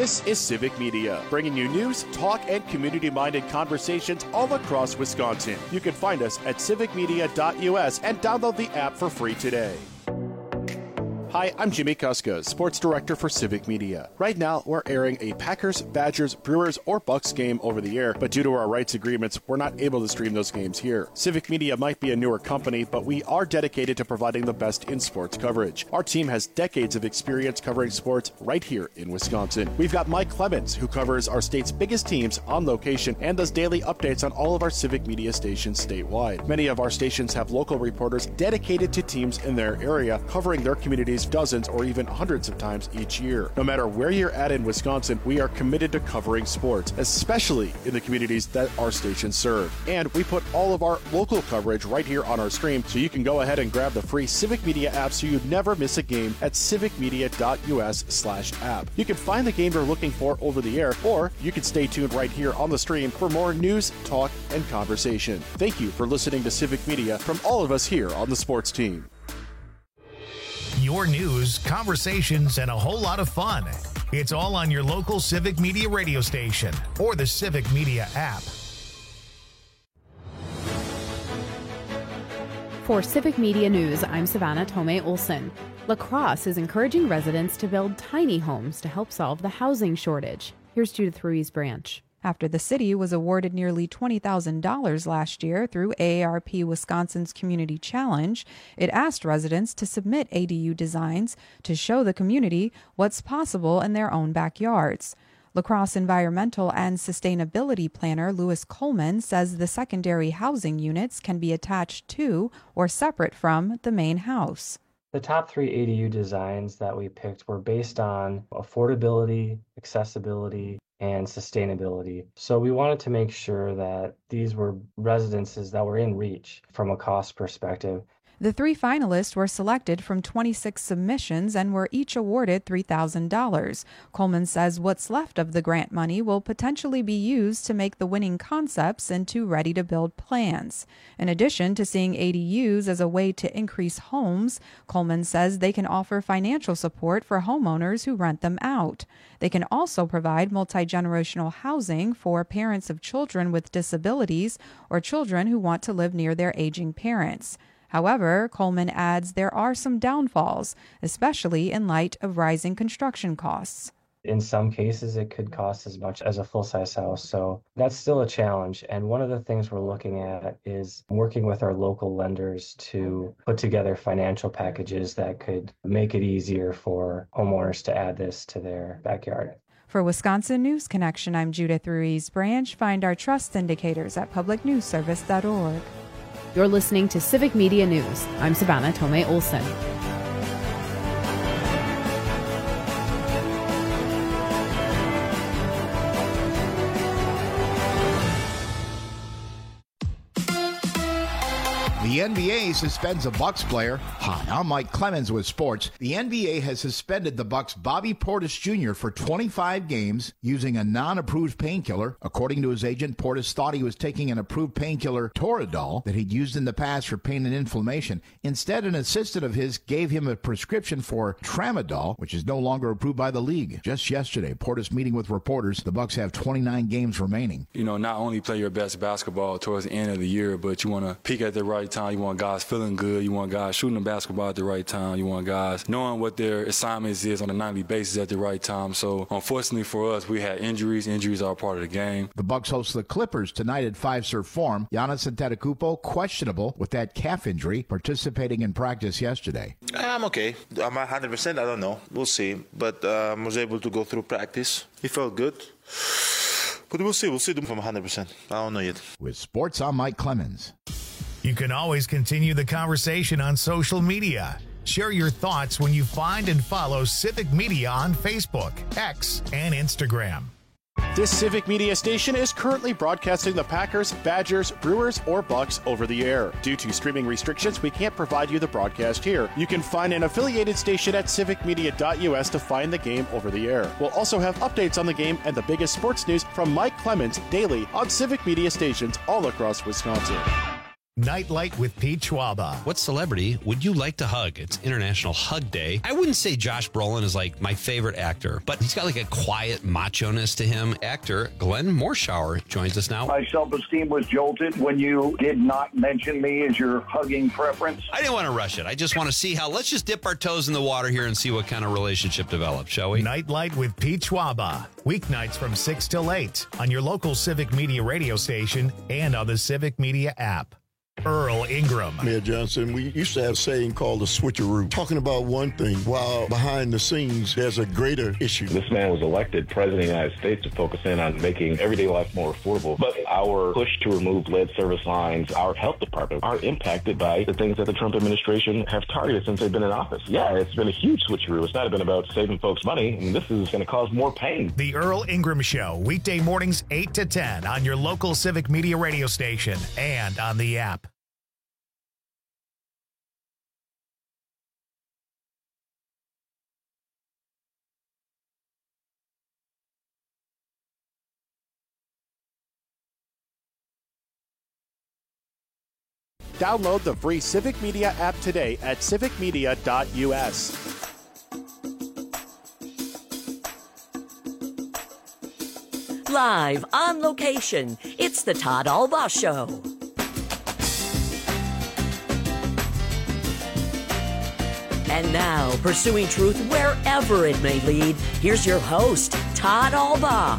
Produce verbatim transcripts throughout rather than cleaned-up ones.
This is Civic Media, bringing you news, talk, and community-minded conversations all across Wisconsin. You can find us at civic media dot U S and download the app for free today. Hi, I'm Jimmy Kuska, Sports Director for Civic Media. Right now, we're airing a Packers, Badgers, Brewers, or Bucks game over the air, but due to our rights agreements, we're not able to stream those games here. Civic Media might be a newer company, but we are dedicated to providing the best in sports coverage. Our team has decades of experience covering sports right here in Wisconsin. We've got Mike Clemens, who covers our state's biggest teams on location and does daily updates on all of our Civic Media stations statewide. Many of our stations have local reporters dedicated to teams in their area, covering their communities dozens or even hundreds of times each year. No matter where you're at in Wisconsin, we are committed to covering sports, especially in the communities that our stations serve. And we put all of our local coverage right here on our stream, so you can go ahead and grab the free Civic Media app so you never miss a game at civic media dot U S slash app. You can find the game you're looking for over the air, or you can stay tuned right here on the stream for more news, talk, and conversation. Thank you for listening to Civic Media from all of us here on the sports team. Your news, conversations, and a whole lot of fun. It's all on your local Civic Media radio station or the Civic Media app. For Civic Media News, I'm Savannah Tomei Olson. La Crosse is encouraging residents to build tiny homes to help solve the housing shortage. Here's Judith Ruiz Branch. After the city was awarded nearly twenty thousand dollars last year through A A R P Wisconsin's Community Challenge, it asked residents to submit A D U designs to show the community what's possible in their own backyards. La Crosse Environmental and Sustainability Planner Louis Coleman says the secondary housing units can be attached to or separate from the main house. The top three A D U designs that we picked were based on affordability, accessibility, and sustainability. So we wanted to make sure that these were residences that were in reach from a cost perspective. The three finalists were selected from twenty-six submissions and were each awarded three thousand dollars. Coleman says what's left of the grant money will potentially be used to make the winning concepts into ready-to-build plans. In addition to seeing A D Us as a way to increase homes, Coleman says they can offer financial support for homeowners who rent them out. They can also provide multi-generational housing for parents of children with disabilities or children who want to live near their aging parents. However, Coleman adds there are some downfalls, especially in light of rising construction costs. In some cases, it could cost as much as a full-size house, so that's still a challenge. And one of the things we're looking at is working with our local lenders to put together financial packages that could make it easier for homeowners to add this to their backyard. For Wisconsin News Connection, I'm Judith Ruiz Branch. Find our trust indicators at public news service dot org. You're listening to Civic Media News. I'm Savannah Tomei Olson. The N B A suspends a Bucks player. Hi, I'm Mike Clemens with sports. The N B A has suspended the Bucks' Bobby Portis Junior for twenty-five games using a non-approved painkiller. According to his agent, Portis thought he was taking an approved painkiller, Toradol, that he'd used in the past for pain and inflammation. Instead, an assistant of his gave him a prescription for Tramadol, which is no longer approved by the league. Just yesterday, Portis meeting with reporters. The Bucks have twenty-nine games remaining. You know, not only play your best basketball towards the end of the year, but you want to peak at the right time. You want guys feeling good. You want guys shooting the basketball at the right time. You want guys knowing what their assignments is on a nightly basis at the right time. So, unfortunately for us, we had injuries. Injuries are a part of the game. The Bucks host the Clippers tonight at Fiserv Forum. Giannis Antetokounmpo questionable with that calf injury, participating in practice yesterday. I'm okay. I'm one hundred percent. I don't know. We'll see. But I um, was able to go through practice. He felt good. But we'll see. We'll see them from one hundred percent. I don't know yet. With sports, I'm Mike Clemens. You can always continue the conversation on social media. Share your thoughts when you find and follow Civic Media on Facebook, X, and Instagram. This Civic Media station is currently broadcasting the Packers, Badgers, Brewers, or Bucks over the air. Due to streaming restrictions, we can't provide you the broadcast here. You can find an affiliated station at civic media dot U S to find the game over the air. We'll also have updates on the game and the biggest sports news from Mike Clemens daily on Civic Media stations all across Wisconsin. Nightlight with Pete Schwaba. What celebrity would you like to hug? It's International Hug Day. I wouldn't say Josh Brolin is like my favorite actor, but he's got like a quiet macho-ness to him. Actor Glenn Morshower joins us now. My self-esteem was jolted when you did not mention me as your hugging preference. I didn't want to rush it. I just want to see how, let's just dip our toes in the water here and see what kind of relationship develops, shall we? Nightlight with Pete Schwaba. Weeknights from six till eight on your local Civic Media radio station and on the Civic Media app. Earl Ingram. Mayor Johnson, we used to have a saying called the switcheroo, talking about one thing while behind the scenes there's a greater issue. This man was elected president of the United States to focus in on making everyday life more affordable. But our push to remove lead service lines, our health department, are impacted by the things that the Trump administration have targeted since they've been in office. Yeah, it's been a huge switcheroo. It's not been about saving folks money, and this is going to cause more pain. The Earl Ingram Show, weekday mornings eight to ten on your local Civic Media radio station and on the app. Download the free Civic Media app today at civic media dot u s. Live on location, it's the Todd Alba Show. And now, pursuing truth wherever it may lead, here's your host, Todd Alba.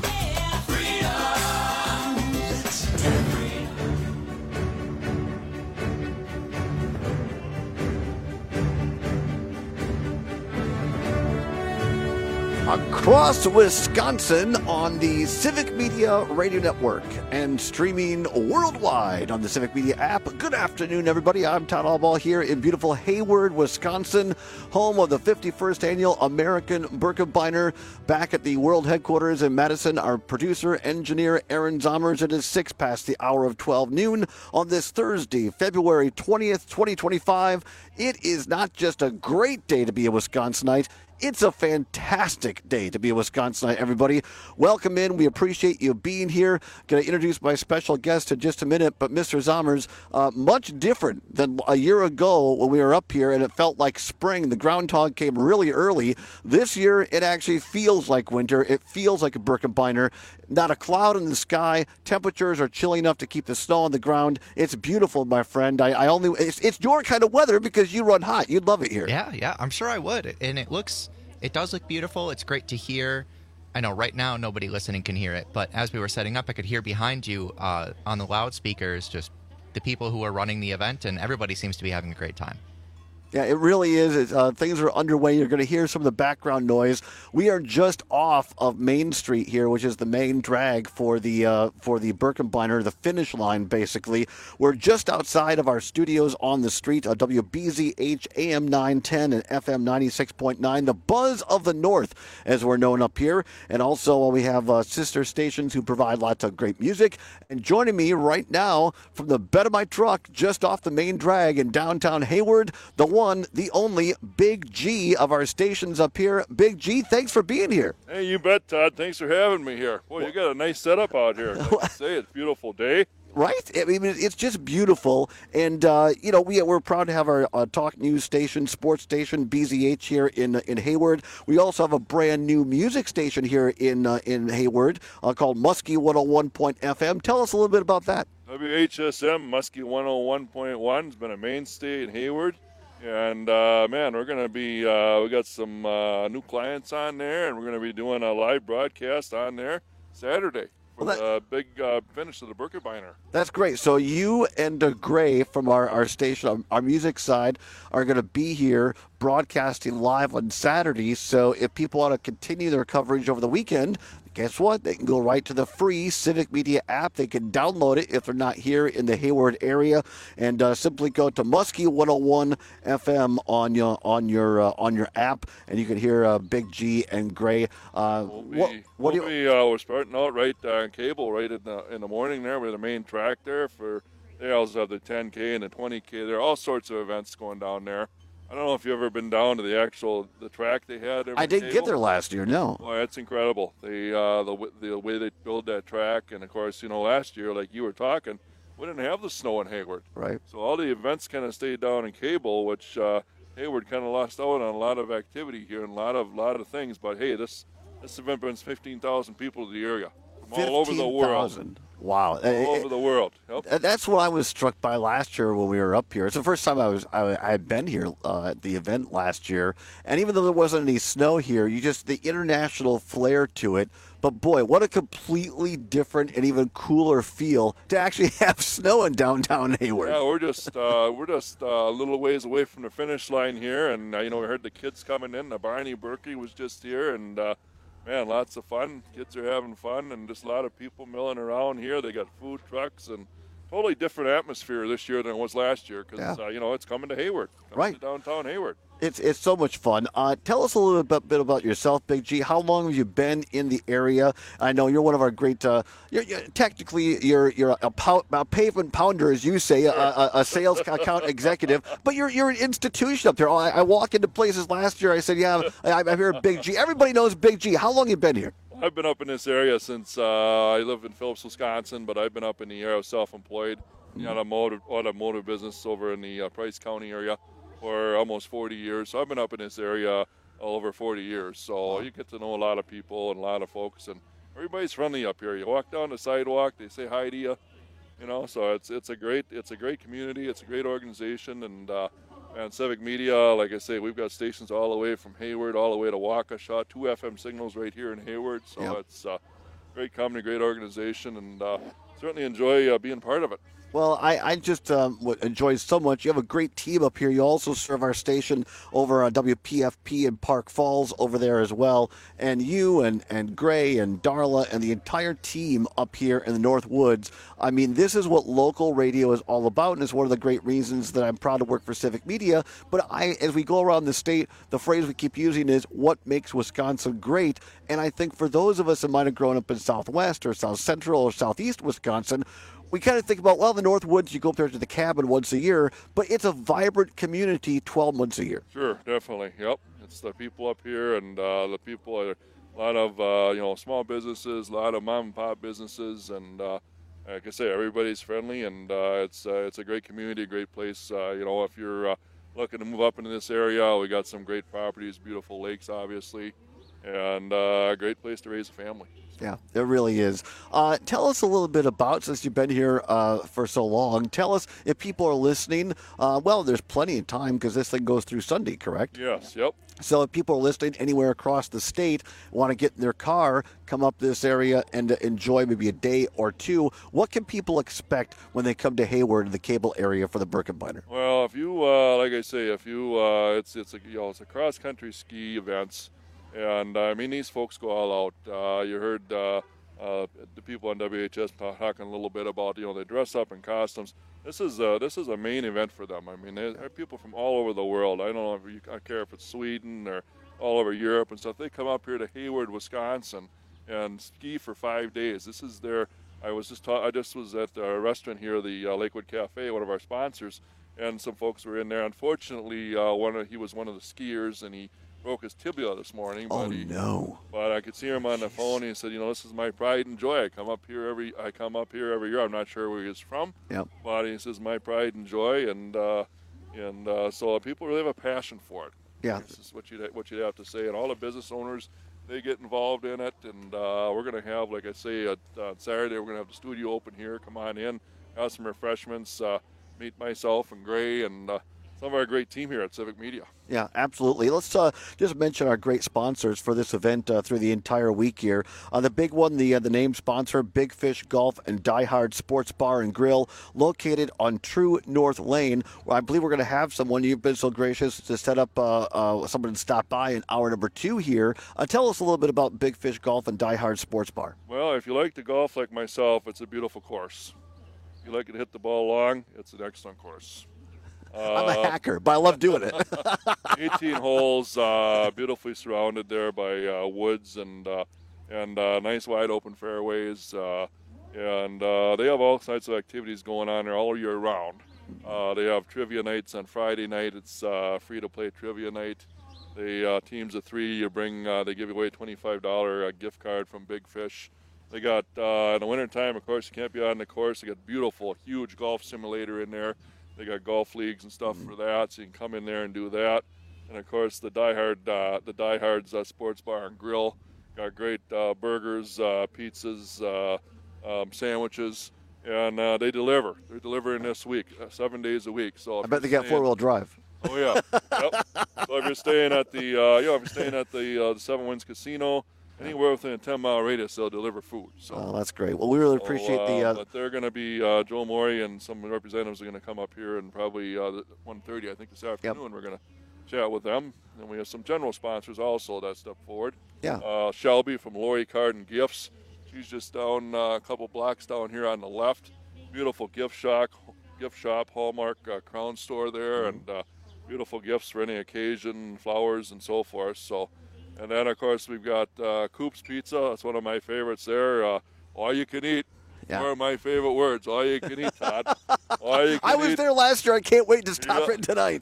Across Wisconsin on the Civic Media Radio Network and streaming worldwide on the Civic Media app. Good afternoon, everybody. I'm Todd Albaugh here in beautiful Hayward, Wisconsin, home of the fifty-first Annual American Birkebeiner. Back at the world headquarters in Madison, our producer, engineer, Aaron Zommers. It is six past the hour of twelve noon on this Thursday, February twentieth, twenty twenty-five. It is not just a great day to be a Wisconsinite. It's a fantastic day to be a Wisconsinite, everybody. Welcome in. We appreciate you being here. Going to introduce my special guest in just a minute, but Mister Zommers, uh, much different than a year ago when we were up here and it felt like spring. The groundhog came really early. This year, it actually feels like winter. It feels like a Birkebeiner. Not a cloud in the sky. Temperatures are chilly enough to keep the snow on the ground. It's beautiful, my friend. I, I only it's, it's your kind of weather because you run hot. You'd love it here. Yeah, yeah, I'm sure I would. And it looks, it does look beautiful. It's great to hear. I know right now nobody listening can hear it, but as we were setting up, I could hear behind you uh, on the loudspeakers just the people who are running the event, and everybody seems to be having a great time. Yeah, it really is. It's, uh, things are underway. You're going to hear some of the background noise. We are just off of Main Street here, which is the main drag for the uh, for the Birkebeiner, the finish line, basically. We're just outside of our studios on the street, uh, W B Z H A M nine ten and F M ninety-six point nine, the Buzz of the North, as we're known up here. And also uh, we have uh, sister stations who provide lots of great music. And joining me right now from the bed of my truck, just off the main drag in downtown Hayward, the one, the only Big G of our stations up here. Big G, thanks for being here. Hey, you bet, Todd. Thanks for having me here. Boy, you got a nice setup out here. Like I say, it's a beautiful day. Right? I mean, it's just beautiful. And, uh, you know, we, we're proud to have our uh, talk news station, sports station, B Z H here in in Hayward. We also have a brand new music station here in uh, in Hayward uh, called Muskie one oh one point F M. Tell us a little bit about that. W H S M, Muskie one oh one point one, has been a mainstay in Hayward. And, uh, man, we're going to be, uh, we got some uh, new clients on there, and we're going to be doing a live broadcast on there Saturday for well, that, the big uh, finish of the Birkebeiner. That's great. So you and uh, Gray from our, our station, our, our music side, are going to be here broadcasting live on Saturday. So if people want to continue their coverage over the weekend, guess what? They can go right to the free Civic Media app. They can download it if they're not here in the Hayward area, and uh, simply go to Muskie one oh one F M on your on your uh, on your app, and you can hear uh, Big G and Gray. Uh, we'll be, what, what we'll do you? Be, uh, we're starting out right on cable right in the in the morning there with the main track there. For they also have the ten K and the twenty K. There are all sorts of events going down there. I don't know if you've ever been down to the actual the track they had. I didn't get there last year. No. Well, that's incredible. The uh, the the way they build that track, and of course, you know, last year, like you were talking, we didn't have the snow in Hayward. Right. So all the events kind of stayed down in Cable, which uh, Hayward kind of lost out on a lot of activity here and a lot of lot of things. But hey, this this event brings fifteen thousand people to the area from all over the world. Wow. All over the world. Yep. That's what I was struck by last year when we were up here. It's the first time I was I, I had been here uh, at the event last year, and even though there wasn't any snow here, you just the international flair to it. But boy, what a completely different and even cooler feel to actually have snow in downtown Hayward. Yeah, we're just uh, we're just uh, a little ways away from the finish line here, and uh, you know we heard the kids coming in. The Barney Berkey was just here, and. Uh, Man, lots of fun. Kids are having fun, and just a lot of people milling around here. They got food trucks and totally different atmosphere this year than it was last year because, Yeah. uh, you know, it's coming to Hayward, coming Right. to downtown Hayward. It's it's so much fun. Uh, tell us a little bit, bit about yourself, Big G. How long have you been in the area? I know you're one of our great. Uh, you're, you're, technically, you're you're a, pow, a pavement pounder, as you say, a, a, a sales account executive. But you're you're an institution up there. I, I walk into places last year. I said, "Yeah, I, I'm here at Big G." Everybody knows Big G. How long have you been here? I've been up in this area since uh, I live in Phillips, Wisconsin, but I've been up in the area self-employed in the automotive, automotive business over in the uh, Price County area for almost forty years. So I've been up in this area over forty years. So you get to know a lot of people and a lot of folks, and everybody's friendly up here. You walk down the sidewalk, they say hi to you, you know. So it's it's a great it's a great community. It's a great organization, and uh, and Civic Media, like I say, we've got stations all the way from Hayward all the way to Waukesha, two F M signals right here in Hayward. So Yep. it's a great company, great organization, and uh, certainly enjoy uh, being part of it. Well, I, I just um, would enjoy so much. You have a great team up here. You also serve our station over on W P F P in Park Falls over there as well. And you and, and Gray and Darla and the entire team up here in the North Woods. I mean, this is what local radio is all about, and it's one of the great reasons that I'm proud to work for Civic Media. But I, as we go around the state, the phrase we keep using is, what makes Wisconsin great? And I think for those of us that might have grown up in Southwest or South Central or Southeast Wisconsin, we kind of think about, well, the North Woods, you go up there to the cabin once a year, but it's a vibrant community twelve months a year. Sure, definitely. Yep. It's the people up here, and uh, the people are a lot of, uh, you know, small businesses, a lot of mom and pop businesses, and uh, like I say, everybody's friendly, and uh, it's uh, it's a great community, a great place. Uh, you know, if you're uh, looking to move up into this area, we got some great properties, beautiful lakes, obviously, and uh, a great place to raise a family. Yeah, it really is. Uh, tell us a little bit about, since you've been here uh, for so long, tell us if people are listening. Uh, well, there's plenty of time because this thing goes through Sunday, correct? Yes, yep. So if people are listening anywhere across the state, want to get in their car, come up this area and uh, enjoy maybe a day or two, what can people expect when they come to Hayward, the Cable area for the Birkenbinder? Well, if you, uh, like I say, if you, uh, it's it's a you know it's a cross country ski events. And, uh, I mean, these folks go all out. Uh, you heard uh, uh, the people on W H S talking a little bit about, you know, they dress up in costumes. This is uh, this is a main event for them. I mean, there are people from all over the world. I don't know if you I care if it's Sweden or all over Europe and stuff. They come up here to Hayward, Wisconsin, and ski for five days. This is their. I was just ta- I just was at a restaurant here, the uh, Lakewood Cafe, one of our sponsors, and some folks were in there. Unfortunately, uh, one of, he was one of the skiers, and he broke his tibia this morning. Oh, but he, no. But I could see him on the phone. He said, you know, this is my pride and joy. I come up here every I come up here every year. I'm not sure where he's from. Yep. But he says, my pride and joy. And uh, and uh, so people really have a passion for it. Yeah. This is what you'd, what you'd have to say. And all the business owners, they get involved in it. And uh, we're going to have, like I say, on uh, Saturday, we're going to have the studio open here. Come on in, have some refreshments, uh, meet myself and Gray and uh, some of our great team here at Civic Media. Yeah, absolutely. Let's uh, just mention our great sponsors for this event uh, through the entire week here. Uh, the big one, the uh, the name sponsor, Big Fish Golf and Die Hard Sports Bar and Grill, located on True North Lane, where I believe we're going to have someone. You've been so gracious to set up uh, uh, someone to stop by in hour number two here. Uh, tell us a little bit about Big Fish Golf and Die Hard Sports Bar. Well, if you like to golf like myself, it's a beautiful course. If you like to hit the ball long, it's an excellent course. Uh, I'm a hacker, but I love doing it. eighteen holes, uh, beautifully surrounded there by uh, woods and uh, and uh, nice wide open fairways. Uh, and uh, they have all kinds of activities going on there all year round. Uh, they have trivia nights on Friday night. It's uh, free to play trivia night. The uh, teams of three, you bring. Uh, they give away a twenty-five dollars uh, gift card from Big Fish. They got, uh, in the wintertime, of course, you can't be on the course. They got beautiful, huge golf simulator in there. They got golf leagues and stuff mm-hmm. for that, so you can come in there and do that. And, of course, the Die Hard, uh, the Die Hard's uh, Sports Bar and Grill got great uh, burgers, uh, pizzas, uh, um, sandwiches, and uh, they deliver. They're delivering this week, uh, seven days a week. So I bet they got four-wheel drive. Oh yeah. Yep. So if you're staying at the, uh, you know, if you're staying at the, uh, the Seven Winds Casino, anywhere within a ten-mile radius, they'll deliver food. So, oh, that's great. Well, we really so, appreciate uh, the. Uh, but they're going to be uh, Joe Morey and some representatives are going to come up here, and probably uh, one thirty, I think, this afternoon. Yep. We're going to chat with them, and we have some general sponsors also that step forward. Yeah. Uh, Shelby from Lori Card and Gifts. She's just down uh, a couple blocks down here on the left. Beautiful gift shop, gift shop, Hallmark uh, Crown store there, mm-hmm. and. Uh, Beautiful gifts for any occasion, flowers and so forth. So, and then of course we've got uh, Coop's Pizza. That's one of my favorites there. Uh, all you can eat. Yeah. One of my favorite words. All you can eat, Todd. All you can I was eat. there last year. I can't wait to stop yeah. it tonight.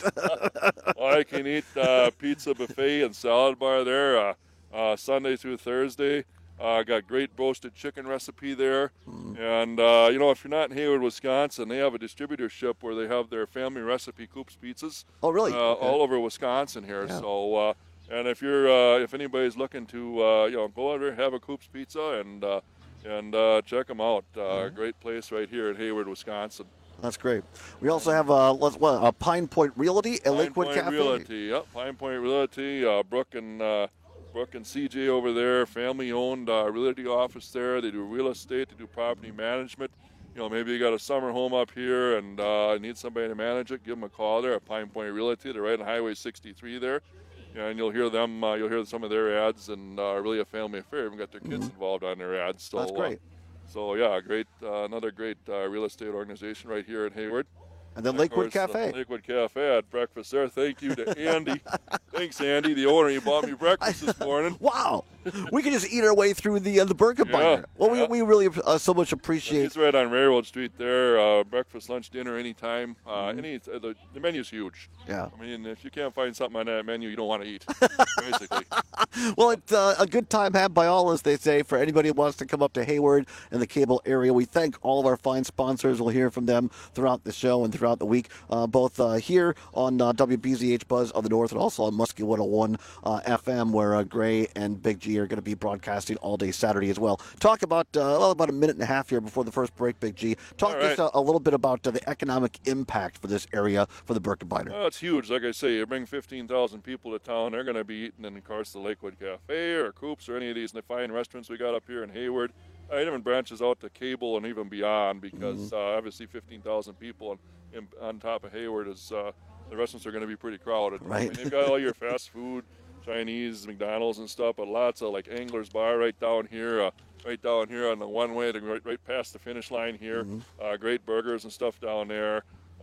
All you can eat uh, pizza buffet and salad bar there. Uh, uh, Sunday through Thursday. Uh, got great roasted chicken recipe there. Mm. And, uh, you know, if you're not in Hayward, Wisconsin, they have a distributorship where they have their family recipe Coop's Pizzas. Oh, really? Uh, okay. All over Wisconsin here. Yeah. So, uh, and if you're, uh, if anybody's looking to, uh, you know, go over have a Coop's Pizza and uh, and uh, check them out. Uh, mm-hmm. Great place right here in Hayward, Wisconsin. That's great. We also have uh, let's, what, a Pine Point Realty, a Pine Lakewood Point Cafe. Realty, yep. Pine Point Realty, uh, Brooke and uh, Brooke and C J over there, family-owned uh, realty office there. They do real estate, they do property management. You know, maybe you got a summer home up here and uh, need somebody to manage it. Give them a call there at Pine Point Realty. They're right on Highway sixty-three there, and you'll hear them. Uh, you'll hear some of their ads, and uh, really a family affair. Even got their kids mm-hmm. involved on their ads. So, that's great. Uh, so yeah, great. Uh, another great uh, real estate organization right here in Hayward. And then and Lakewood course, Cafe. Uh, Lakewood Cafe. I had breakfast there. Thank you to Andy. Thanks, Andy, the owner. He bought me breakfast this morning. Wow. We can just eat our way through the uh, the Birkebeiner. Yeah, well, yeah. we, we really uh, so much appreciate. It's right on Railroad Street there. Uh, breakfast, lunch, dinner, anytime. Uh, Mm-hmm. any uh, the, the menu's huge. Yeah. I mean, if you can't find something on that menu, you don't want to eat, basically. Well, it's uh, a good time had by all, as they say, for anybody who wants to come up to Hayward and the Cable area. We thank all of our fine sponsors. We'll hear from them throughout the show and throughout the week, uh, both uh, here on uh, W B Z H Buzz of the North and also on Muskie one oh one uh, F M, where uh, Gray and Big G are going to be broadcasting all day Saturday as well. Talk about uh, well, about a minute and a half here before the first break, Big G. Talk All to right. us a, a little bit about uh, the economic impact for this area for the Birkebeiner. Oh, it's huge. Like I say, you bring fifteen thousand people to town, they're going to be eating in, of course, the Lakewood Cafe or Coop's or any of these fine restaurants we got up here in Hayward. Uh, it even branches out to Cable and even beyond because Mm-hmm. uh, obviously fifteen thousand people on, in, on top of Hayward is uh, the restaurants are going to be pretty crowded. Right. I mean, they've got all your fast food, Chinese, McDonald's and stuff, but lots of like Angler's Bar right down here, uh, right down here on the one way to right, right past the finish line here. Mm-hmm. Uh, great burgers and stuff down there.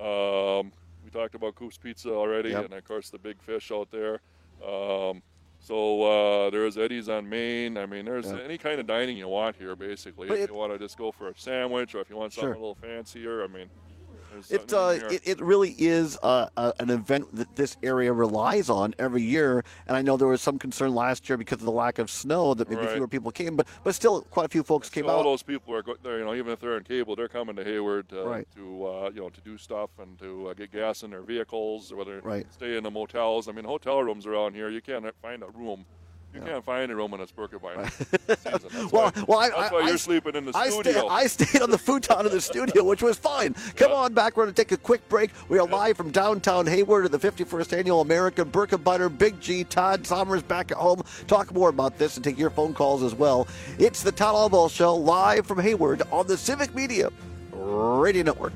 Um, we talked about Coop's Pizza already, Yep. and of course the big fish out there. Um, so uh, there's Eddie's on Main. I mean, there's Yeah. any kind of dining you want here, basically. But if it- you want to just go for a sandwich, or if you want something Sure. a little fancier, I mean, there's It, something uh, in here. it it really is uh, uh, an event that this area relies on every year, and I know there was some concern last year because of the lack of snow that maybe Right. fewer people came, but but still quite a few folks came So all out. those people are go- there, you know, even if they're in Cable, they're coming to Hayward uh, Right. to uh, you know to do stuff and to uh, get gas in their vehicles, or whether Right. stay in the motels. I mean, hotel rooms around here, you can't find a room. You Yeah. can't find a room in a Birkebeiner season. That's Well, why, well, I, that's I, why I, you're sleeping in the I studio. Stayed, I stayed on the futon in the studio, which was fine. Come on back. We're going to take a quick break. We are live from downtown Hayward at the fifty-first Annual American Birkebeiner. Big G, Todd Somers back at home. Talk more about this and take your phone calls as well. It's the Todd Allball Show live from Hayward on the Civic Media Radio Network.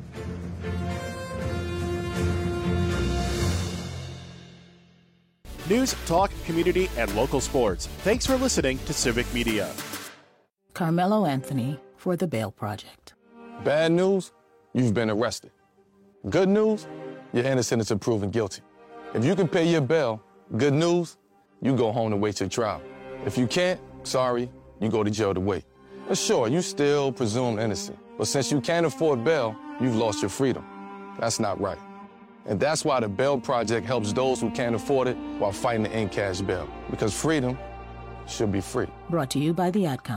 News, talk, community, and local sports. Thanks for listening to Civic Media. Carmelo Anthony for the Bail Project. Bad news, you've been arrested. Good news, you're innocent until proven guilty. If you can pay your bail, good news, you go home to wait your trial. If you can't, sorry, you go to jail to wait. But sure, you still presumed innocent. But since you can't afford bail, you've lost your freedom. That's not right. And that's why the Bail Project helps those who can't afford it while fighting to end cash bail. Because freedom should be free. Brought to you by the Ad Council.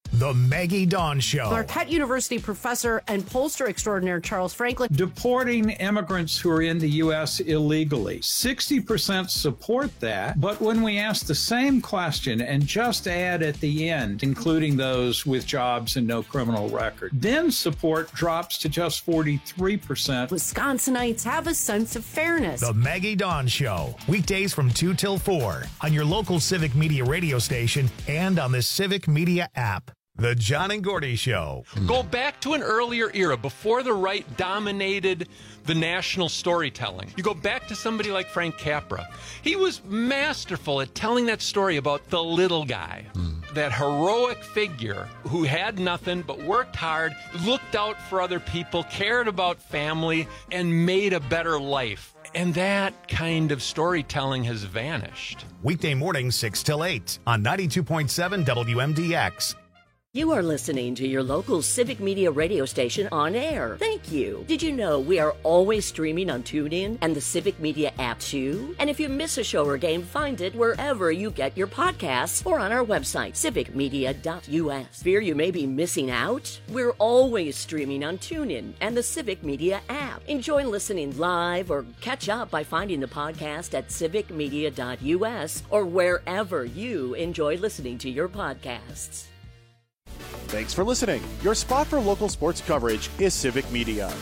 The Maggie Dawn Show. Marquette University professor and pollster extraordinaire Charles Franklin. Deporting immigrants who are in the U S illegally. sixty percent support that, but when we ask the same question and just add at the end, including those with jobs and no criminal record, then support drops to just forty-three percent. Wisconsinites have a sense of fairness. The Maggie Dawn Show. Weekdays from two till four on your local Civic Media radio station and on the Civic Media app. The John and Gordy Show. Go back to an earlier era before the right dominated the national storytelling. You go back to somebody like Frank Capra. He was masterful at telling that story about the little guy, mm. that heroic figure who had nothing but worked hard, looked out for other people, cared about family, and made a better life. And that kind of storytelling has vanished. Weekday mornings, six till eight on ninety-two point seven W M D X. You are listening to your local Civic Media radio station on air. Thank you. Did you know we are always streaming on TuneIn and the Civic Media app too? And if you miss a show or game, find it wherever you get your podcasts or on our website, civic media dot U S. Fear you may be missing out? We're always streaming on TuneIn and the Civic Media app. Enjoy listening live or catch up by finding the podcast at civic media dot U S or wherever you enjoy listening to your podcasts. Thanks for listening. Your spot for local sports coverage is Civic Media.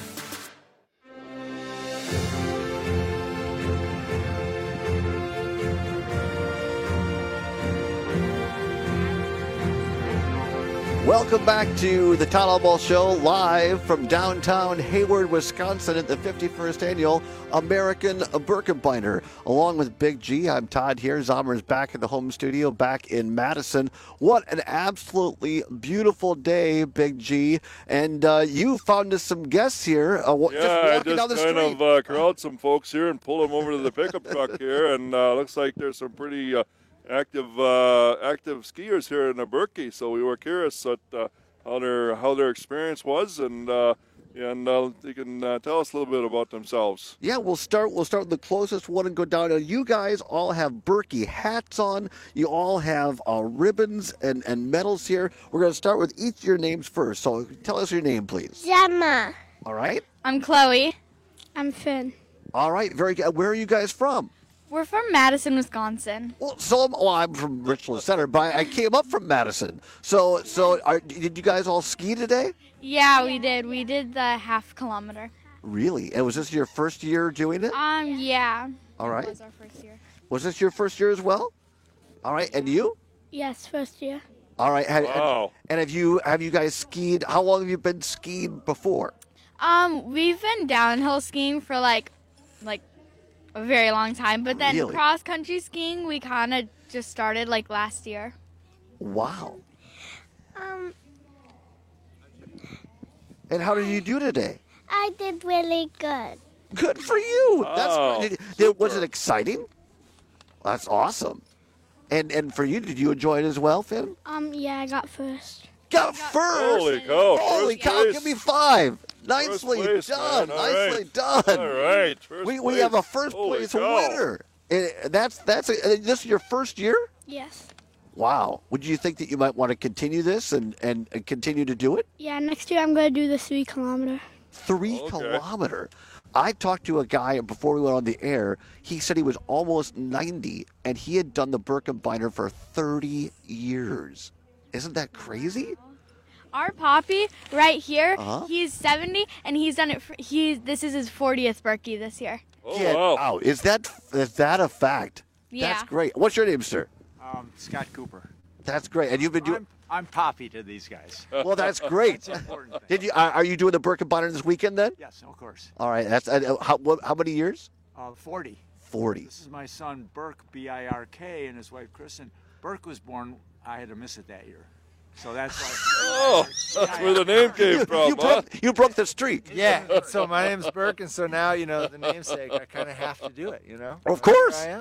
Welcome back to the Todd Ball Show, live from downtown Hayward, Wisconsin at the fifty-first Annual American Birkebeiner. Along with Big G, I'm Todd here. Zomer's back in the home studio, back in Madison. What an absolutely beautiful day, Big G. And uh, you found us some guests here. Uh, yeah, just I walking down the just kind street. of uh, corralled some folks here and pulled them over to the pickup truck here, and uh, looks like there's some pretty uh, active uh, active skiers here in the Berkey. So we were curious at, uh, how their how their experience was, and uh, and uh, they can uh, tell us a little bit about themselves. Yeah, we'll start. We'll start with the closest one and go down. Now, you guys all have Berkey hats on. You all have uh, ribbons and, and medals here. We're going to start with each of your names first. So tell us your name, please. Gemma. All right. I'm Chloe. I'm Finn. All right. Very good. Where are you guys from? We're from Madison, Wisconsin. Well, so I'm, well, I'm from Richland Center, but I, I came up from Madison. So, so are, did you guys all ski today? Yeah, we did. We did the half kilometer. Really? And was this your first year doing it? Um, yeah. All right. It was our first year. Was this your first year as well? All right. And you? Yes, first year. All right. And, wow. And, and have you have you guys skied? How long have you been skiing before? Um, we've been downhill skiing for like, like. a very long time, but then really? cross country skiing we kind of just started like last year. Wow. Um. And how did you do today? I did really good. Good for you. Oh, That's did, did, was it exciting? That's awesome. And and for you, did you enjoy it as well, Finn? Um. Yeah, I got first. Got first. Holy cow! Holy first cow! place. Give me five. Nicely place, done. man. All Nicely right. done. All right. First we we place. have a first Holy place cow. winner. And that's that's a, this is your first year. Yes. Wow. Would you think that you might want to continue this and, and, and continue to do it? Yeah. Next year I'm going to do the three kilometer. Three Okay. kilometer. I talked to a guy before we went on the air. He said he was almost ninety, and he had done the Birkebeiner for thirty years. Isn't that crazy? Our Poppy right here, Uh-huh. he's seventy, and he's done it. For, he's this is his fortieth Berkey this year. Oh, Get wow. out. Is that is that a fact? Yeah. That's great. What's your name, sir? Um, Scott Cooper. That's great. And you've been doing. I'm, I'm Poppy to these guys. Well, that's great. That's an important thing. Did you? Are, are you doing the Birkebeiner this weekend then? Yes, of course. All right. That's uh, how. What, how many years? Uh, forty. Forty. This is my son Burke, B I R K, and his wife Kristen. Burke was born. I had to miss it that year. So that's why. Oh, that's where the name came You, from, you huh? broke. You broke the streak. Yeah. and so my name's Burke, and so now you know the namesake. I kind of have to do it. You know. Of course. Here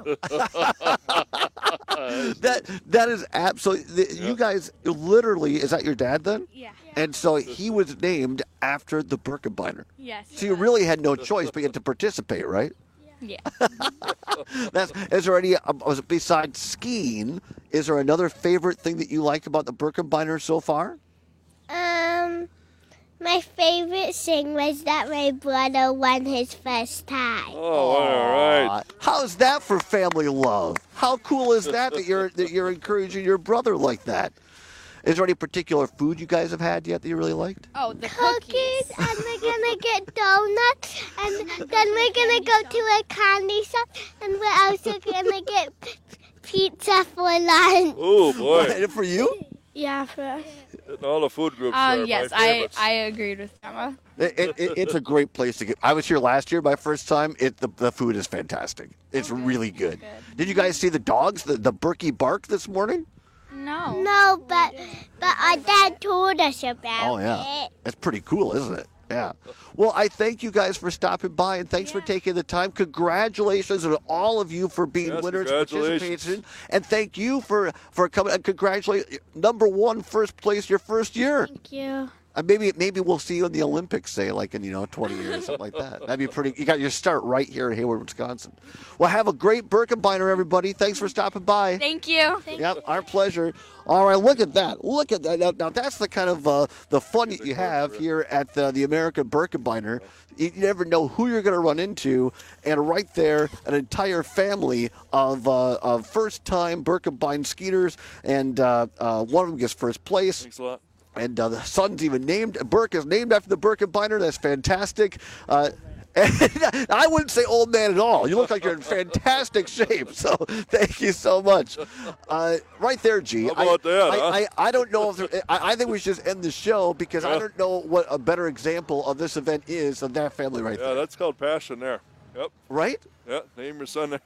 that that is absolutely. You guys literally. Is that your dad then? Yeah. And so he was named after the Birkebeiner. Yes. So you really had no choice but you had to participate, right? Yeah. Yeah. That's, is there any, um, besides skiing, is there another favorite thing that you liked about the Birkebeiner so far? Um, my favorite thing was that my brother won his first time. Oh, all right. How's that for family love? How cool is that that you're that you're encouraging your brother like that? Is there any particular food you guys have had yet that you really liked? Oh, the cookies, and we're gonna get donuts, and then we're gonna go to a candy shop, and we're also gonna get p- pizza for lunch. Oh, boy. And for you? Yeah, for us. All the food groups Um, are yes, my I, favorites. I agreed with Emma. It, it, it, it's a great place to get. I was here last year, my first time. It the, the food is fantastic. It's really good. Did you guys see the dogs, the, the Berkey bark this morning? No. No, but but our dad told us about Oh, yeah. it. That's pretty cool, isn't it? Yeah. Well, I thank you guys for stopping by, and thanks for taking the time. Congratulations to all of you for being Yes, winners, congratulations. participation, and thank you for, for coming. And congratulate number one, first place, your first year. Thank you. Uh, maybe maybe we'll see you in the Olympics, say, like in, you know, twenty years, something like that. That'd be pretty. You got your start right here in Hayward, Wisconsin. Well, have a great Birkebeiner, everybody. Thanks for stopping by. Thank you. Yep, our pleasure. All right, look at that. Look at that. Now, now that's the kind of uh, the fun that you have here at the, the American Birkebeiner. You never know who you're going to run into, and right there, an entire family of, uh, of first-time Birkebein skiers, and uh, uh, one of them gets first place. Thanks a lot. And uh, the son's even named, Burke is named after the Birkebeiner. That's fantastic. Uh, and I wouldn't say old man at all. You look like you're in fantastic shape. So thank you so much. Uh, right there, G. How about I, that, I, huh? I, I don't know if there, I, I think we should just end the show because I Yeah. don't know what a better example of this event is than that family right Yeah, there. that's called passion there. Yep. Right? Yeah, name your son there.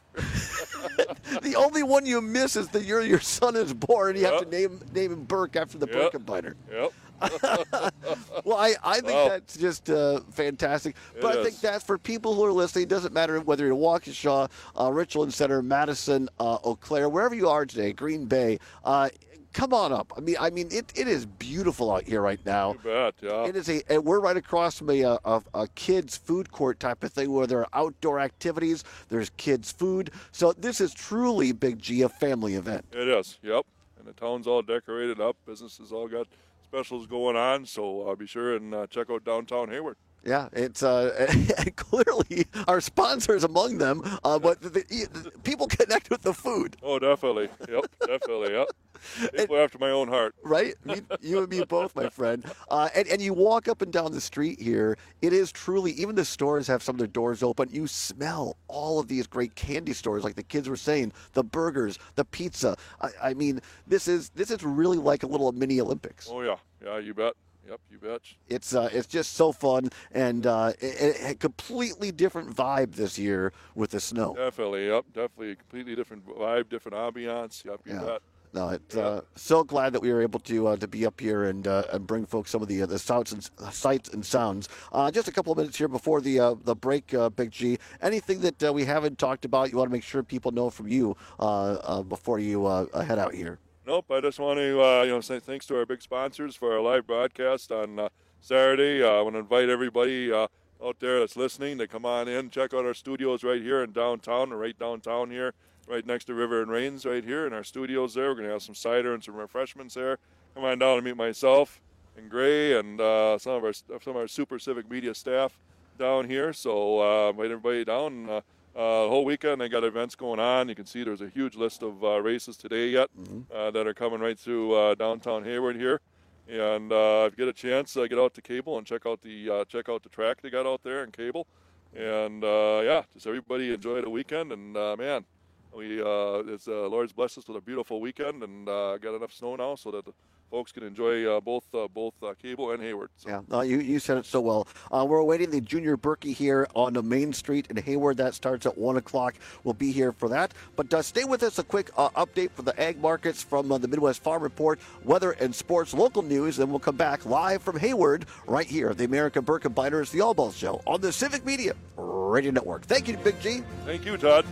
The only one you miss is that your your son is born and you have Yep. to name name him Burke after the Yep. Birkebeiner. Yep. Well, I, I think Wow. that's just uh, fantastic. But It I think is. that's for people who are listening. It doesn't matter whether you're in Waukesha, uh, Richland Center, Madison, uh, Eau Claire, wherever you are today, Green Bay. Uh, come on up. I mean, I mean, it, it is beautiful out here right now. You bet, yeah. It is a, and we're right across from a, a, a kids' food court type of thing where there are outdoor activities. There's kids' food. So this is truly, Big G, a family event. It is, yep. And the town's all decorated up. Businesses all got specials going on. So uh, be sure and uh, check out downtown Hayward. Yeah, it's uh, clearly our sponsors among them, uh, but the, the, people connect with the food. Oh, definitely. Yep, definitely, yep. People after my own heart. Right? Me, you and me both, my friend. Uh, and, and you walk up and down the street here, it is truly, even the stores have some of their doors open. You smell all of these great candy stores, like the kids were saying, the burgers, the pizza. I, I mean, this is this is really like a little mini Olympics. Oh, yeah. Yeah, you bet. Yep, you bet. It's uh, it's just so fun and uh, a, a completely different vibe this year with the snow. Definitely, yep. Definitely a completely different vibe, different ambiance. Yep, you Yeah. bet. No, it's uh, so glad that we were able to uh, to be up here and uh, and bring folks some of the uh, the sounds and sights and sounds. Uh, just a couple of minutes here before the uh, the break, uh, Big G. Anything that uh, we haven't talked about, you want to make sure people know from you uh, uh, before you uh, head out here. Nope, I just want to uh, you know say thanks to our big sponsors for our live broadcast on uh, Saturday. Uh, I want to invite everybody uh, out there that's listening to come on in, check out our studios right here in downtown, right downtown here, right next to River and Rains right here in our studios there. We're going to have some cider and some refreshments there. Come on down and meet myself and Gray and uh, some of our some of our Super Civic Media staff down here. So uh, invite everybody down. Uh, Uh, the whole weekend they got events going on. You can see there's a huge list of uh, races today yet uh, that are coming right through uh, downtown Hayward here. And uh, if you get a chance, uh, get out to Cable and check out the uh, check out the track they got out there in Cable. And uh, yeah, just everybody enjoy the weekend. And uh, man, we uh, it's uh, Lord's blessed us with a beautiful weekend and uh, got enough snow now so that the folks can enjoy uh, both uh, both uh, Cable and Hayward. So. Yeah, uh, you, you said it so well. Uh, we're awaiting the Junior Berkey here on the Main Street in Hayward. That starts at one o'clock. We'll be here for that. But uh, stay with us. A quick uh, update for the ag markets from uh, the Midwest Farm Report, weather and sports, local news. Then we'll come back live from Hayward right here at the American Birkebeiner, the All Balls Show on the Civic Media Radio Network. Thank you, Big G. Thank you, Todd.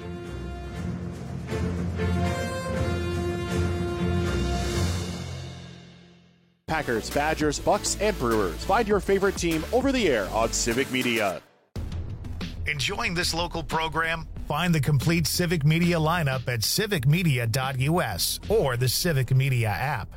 Packers, Badgers, Bucks, and Brewers. Find your favorite team over the air on Civic Media. Enjoying this local program? Find the complete Civic Media lineup at civic media dot U S or the Civic Media app.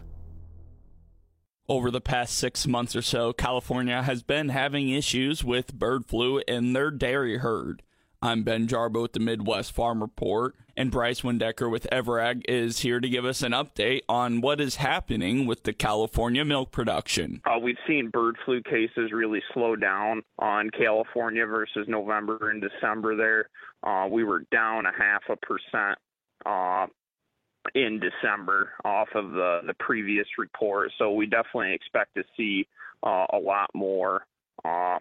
Over the past six months or so, California has been having issues with bird flu in their dairy herd. I'm Ben Jarbo with the Midwest Farm Report, and Bryce Windecker with Everag is here to give us an update on what is happening with the California milk production. Uh, we've seen bird flu cases really slow down on California versus November and December there. Uh, we were down a half a percent uh, in December off of the, the previous report, so we definitely expect to see uh, a lot more uh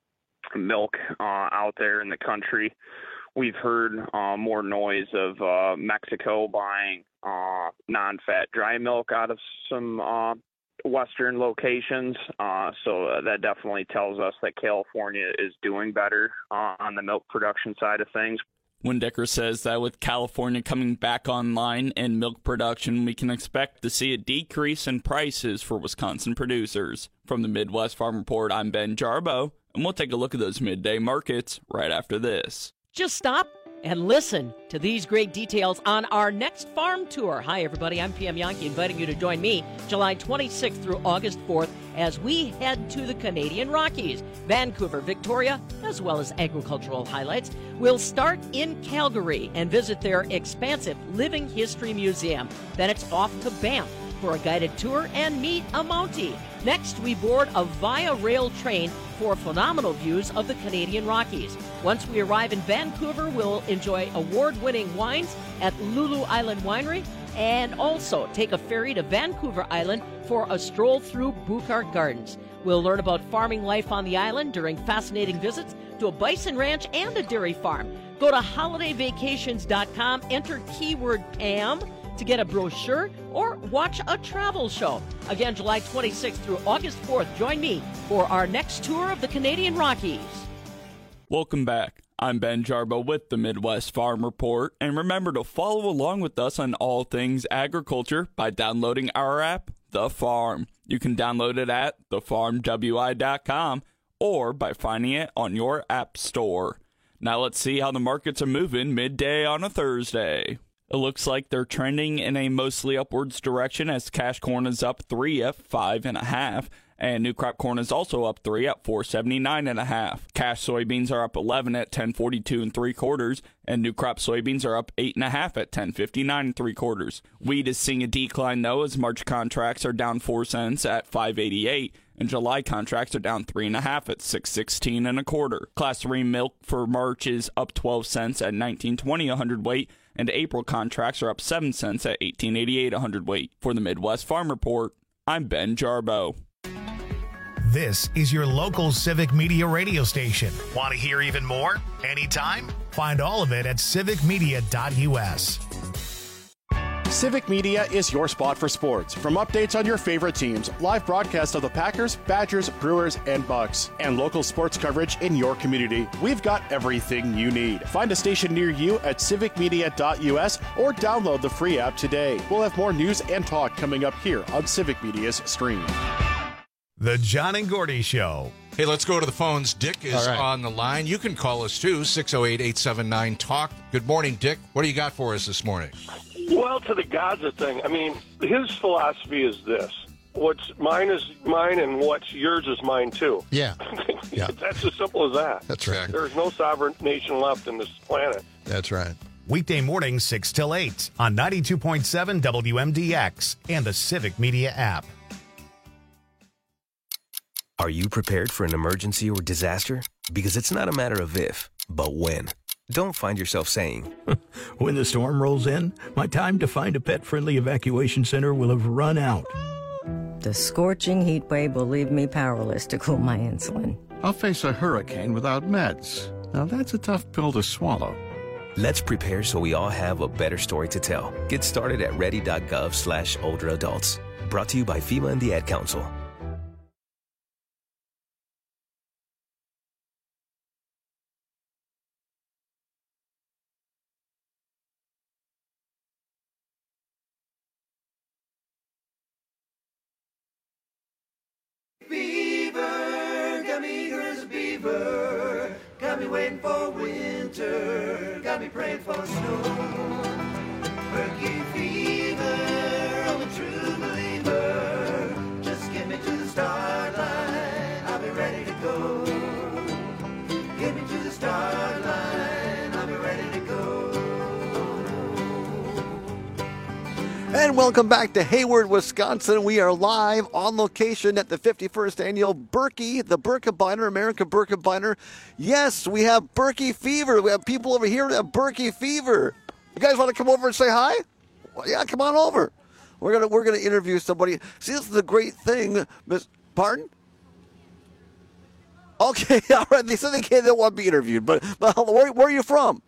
milk uh, out there in the country. We've heard uh, more noise of uh, Mexico buying uh, non-fat dry milk out of some uh, Western locations. Uh, so uh, that definitely tells us that California is doing better uh, on the milk production side of things. Windecker says that with California coming back online in milk production, we can expect to see a decrease in prices for Wisconsin producers. From the Midwest Farm Report, I'm Ben Jarbo, and we'll take a look at those midday markets right after this. Just stop and listen to these great details on our next farm tour. Hi, everybody. I'm P M Yankee, inviting you to join me July twenty-sixth through August fourth as we head to the Canadian Rockies, Vancouver, Victoria, as well as agricultural highlights. We'll start in Calgary and visit their expansive Living History Museum. Then it's off to Banff for a guided tour and meet a Mountie. Next, we board a Via Rail train for phenomenal views of the Canadian Rockies. Once we arrive in Vancouver, we'll enjoy award-winning wines at Lulu Island Winery and also take a ferry to Vancouver Island for a stroll through Buchart Gardens. We'll learn about farming life on the island during fascinating visits to a bison ranch and a dairy farm. Go to holiday vacations dot com, enter keyword P A M to get a brochure or watch a travel show. Again, July twenty-sixth through August fourth, join me for our next tour of the Canadian Rockies. Welcome back. I'm Ben Jarbo with the Midwest Farm Report, and remember to follow along with us on all things agriculture by downloading our app, The Farm. You can download it at the farm w i dot com or by finding it on your app store. Now let's see how the markets are moving midday on a Thursday. It looks like they're trending in a mostly upwards direction as cash corn is up three at five and a half, and new crop corn is also up three at four seventy-nine and a half. Cash soybeans are up eleven at ten forty-two and three quarters, and new crop soybeans are up eight and a half at ten fifty-nine and three quarters. Wheat is seeing a decline though, as March contracts are down four cents at five eighty-eight. And July contracts are down three and a half at six sixteen and a quarter. Class three milk for March is up twelve cents at nineteen twenty a hundredweight, and April contracts are up seven cents at eighteen eighty-eight a hundredweight. For the Midwest Farm Report, I'm Ben Jarbo. This is your local Civic Media radio station. Want to hear even more? Anytime? Find all of it at civic media dot U S. Civic Media is your spot for sports. From updates on your favorite teams, live broadcasts of the Packers, Badgers, Brewers, and Bucks, and local sports coverage in your community, we've got everything you need. Find a station near you at civic media dot U S or download the free app today. We'll have more news and talk coming up here on Civic Media's stream. The John and Gordy Show. Hey, let's go to the phones. Dick is right. on the line. You can call us too, six oh eight, eight seven nine, talk. Good morning, Dick. What do you got for us this morning? Well, to the Gaza thing, I mean, his philosophy is this. What's mine is mine, and what's yours is mine, too. Yeah. yeah. That's as simple as that. That's right. There's no sovereign nation left in this planet. That's right. Weekday mornings, six till eight on ninety-two point seven W M D X and the Civic Media app. Are you prepared for an emergency or disaster? Because it's not a matter of if, but when. Don't find yourself saying, when the storm rolls in, my time to find a pet-friendly evacuation center will have run out. The scorching heat wave will leave me powerless to cool my insulin. I'll face a hurricane without meds. Now that's a tough pill to swallow. Let's prepare so we all have a better story to tell. Get started at ready.gov slash older adults. Brought to you by FEMA and the Ad Council. Beaver, gummy eaters, Beaver, got me waiting for winter, got me praying for snow. Berkey fever, I'm a true believer. Just get me to the start line, I'll be ready to go. Get me to the start line, I'll be ready to go. And welcome back to Hayward, Wisconsin. We are live on location at the fifty-first Annual Berkey, the Birkebeiner, American Birkebeiner. Yes, we have Berkey fever. We have people over here that have Berkey fever. You guys want to come over and say hi? Well, yeah, come on over. We're gonna we're gonna interview somebody. See, this is the great thing, Miss. Pardon? Okay, all right. They said they can't. They don't want to be interviewed. But, but where, where are you from?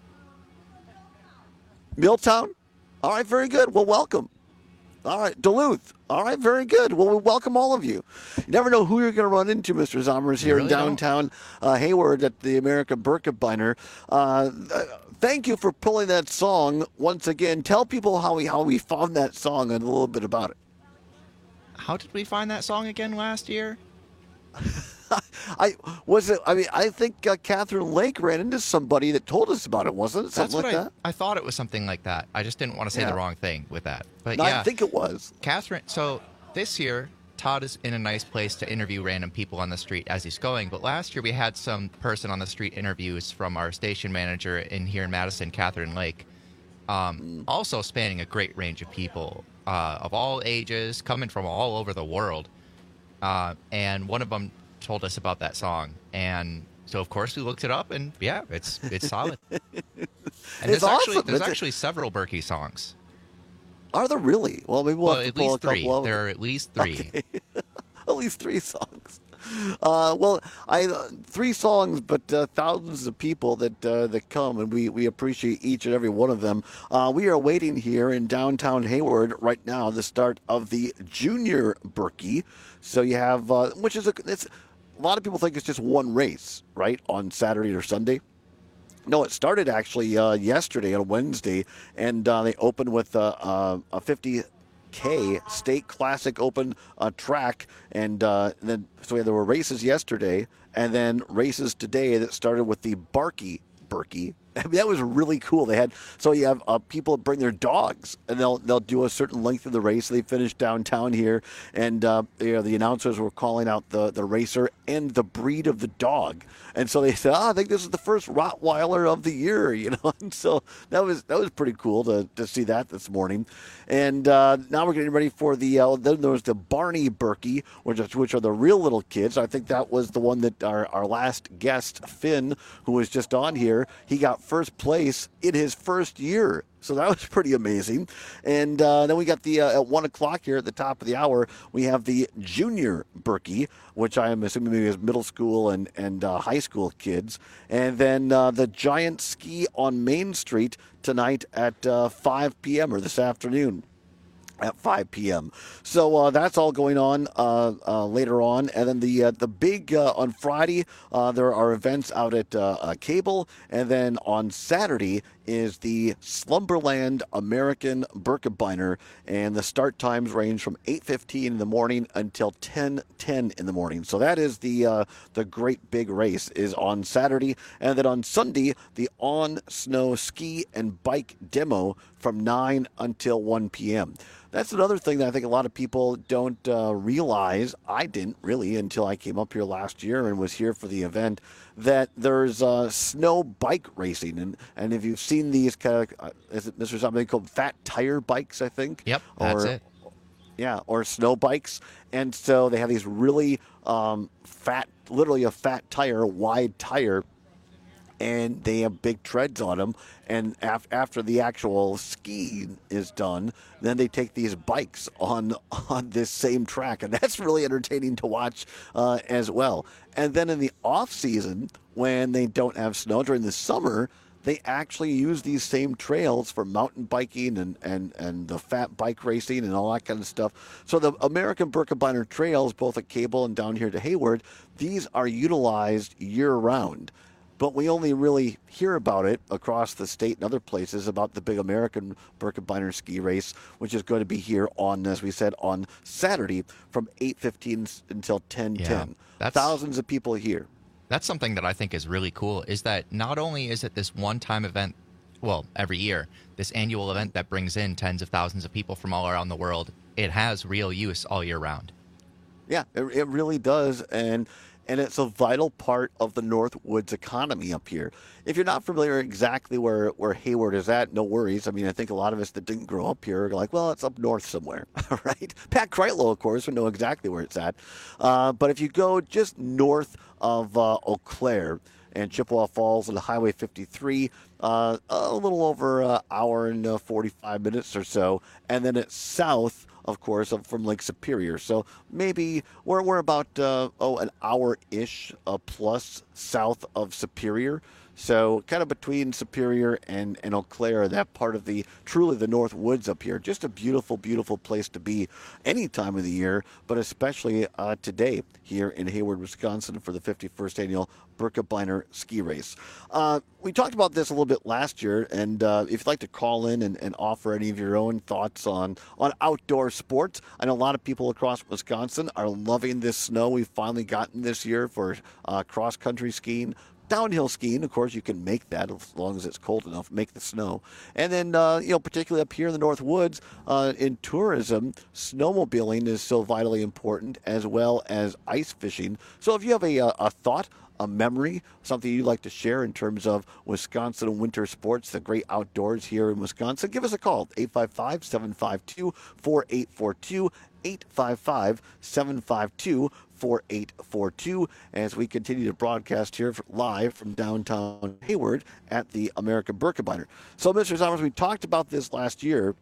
Milltown. All right, very good. Well, welcome. All right, Duluth. All right, very good. Well, we welcome all of you. You never know who you're going to run into, Mister Zommers, here really in downtown uh, Hayward at the American Birkebeiner. Uh, thank you for pulling that song once again. Tell people how we how we found that song and a little bit about it. How did we find that song again last year? I was it. I mean, I think uh, Catherine Lake ran into somebody that told us about it, wasn't it? Something That's like what I, that. I thought it was something like that. I just didn't want to say Yeah. the wrong thing with that. But No, yeah, I think it was Catherine. So this year, Todd is in a nice place to interview random people on the street as he's going. But last year, we had some person on the street interviews from our station manager in here in Madison, Catherine Lake. Um, also spanning a great range of people uh, of all ages, coming from all over the world. Uh, and one of them told us about that song, and so of course we looked it up, and yeah, it's it's solid. And there's It's actually awesome. there's It's a- actually several Berkey songs. Are there really? Well, maybe we'll, Well, have to at pull least a couple three. of There are at least three. Okay. At least three songs. Uh, well, I uh, three songs, but uh, thousands of people that uh, that come, and we, we appreciate each and every one of them. Uh, we are waiting here in downtown Hayward right now, the start of the Junior Berkey. So you have, uh, which is a, it's, a lot of people think it's just one race, right, on Saturday or Sunday. No, it started actually uh, yesterday on Wednesday, and uh, they opened with uh, uh, a fifty K State Classic Open uh, track, and uh, then so yeah, there were races yesterday, and then races today that started with the Barkey Berkey. I mean, that was really cool. They had so you have uh, people bring their dogs, and they'll they'll do a certain length of the race. They finished downtown here, and uh, you know, the announcers were calling out the the racer and the breed of the dog. And so they said, oh, I think this is the first Rottweiler of the year, you know. And so that was that was pretty cool to, to see that this morning. And uh, now we're getting ready for the uh, then there was the Barney Berkey, which is, which are the real little kids. I think that was the one that our, our last guest, Finn, who was just on here, he got first place in his first year. So that was pretty amazing. And uh, then we got the, uh, at one o'clock here at the top of the hour, we have the Junior Berkey, which I am assuming maybe is middle school and, and uh, high school kids. And then uh, the Giant Ski on Main Street tonight at uh, five p.m. or this afternoon at five p.m. So uh, that's all going on uh, uh, later on. And then the uh, the big, uh, on Friday, uh, there are events out at uh, uh, Cable. And then on Saturday is the Slumberland American Birkebeiner. And the start times range from eight fifteen in the morning until ten ten in the morning. So that is the uh, the great big race is on Saturday. And then on Sunday, the on-snow ski and bike demo from nine until one p.m. That's another thing that I think a lot of people don't uh, realize. I didn't really until I came up here last year and was here for the event, that there's uh, snow bike racing. And, and if you've seen these kind of, uh, is it, Mister something called fat tire bikes, I think? Yep, that's or, it. Yeah, or snow bikes. And so they have these really um, fat, literally a fat tire, wide tire, and they have big treads on them. And af- after the actual ski is done, then they take these bikes on on this same track, and that's really entertaining to watch uh, as well. And then in the off season, when they don't have snow during the summer, they actually use these same trails for mountain biking and, and, and the fat bike racing and all that kind of stuff. So the American Birkebeiner trails, both at Cable and down here to Hayward, these are utilized year-round. But we only really hear about it across the state and other places about the big American Birkebeiner ski race, which is going to be here on, as we said, on Saturday from eight fifteen until ten ten. Yeah, that's- Thousands of people here. That's something that I think is really cool, is that not only is it this one-time event, well, every year, this annual event that brings in tens of thousands of people from all around the world, it has real use all year round. Yeah, it, it really does, and and it's a vital part of the Northwoods economy up here. If you're not familiar exactly where, where Hayward is at, no worries. I mean, I think a lot of us that didn't grow up here are like, well, it's up north somewhere, right? Pat Kreitlow, of course, would know exactly where it's at. Uh, but if you go just north of uh, Eau Claire and Chippewa Falls and Highway fifty-three, uh, a little over an hour and uh, forty-five minutes or so, and then it's south, of course, from Lake Superior. So maybe we're, we're about, uh, oh, an hour-ish uh, plus south of Superior. So kind of between Superior and, and Eau Claire, that part of the, truly the North Woods up here. Just a beautiful, beautiful place to be any time of the year, but especially uh, today here in Hayward, Wisconsin for the fifty-first Annual Birkebeiner Ski Race. Uh, we talked about this a little bit last year, and uh, if you'd like to call in and, and offer any of your own thoughts on, on outdoor sports, I know a lot of people across Wisconsin are loving this snow we've finally gotten this year for uh, cross-country skiing. Downhill skiing, of course, you can make that as long as it's cold enough, make the snow. And then, uh, you know, particularly up here in the North Woods, uh, in tourism, snowmobiling is so vitally important, as well as ice fishing. So if you have a, a thought, a memory, something you'd like to share in terms of Wisconsin winter sports, the great outdoors here in Wisconsin, give us a call, eight five five, seven five two, four eight four two, eight five five, seven five two, four eight four two, as we continue to broadcast here live from downtown Hayward at the American Birkebeiner. So, Mister Somers, we talked about this last year.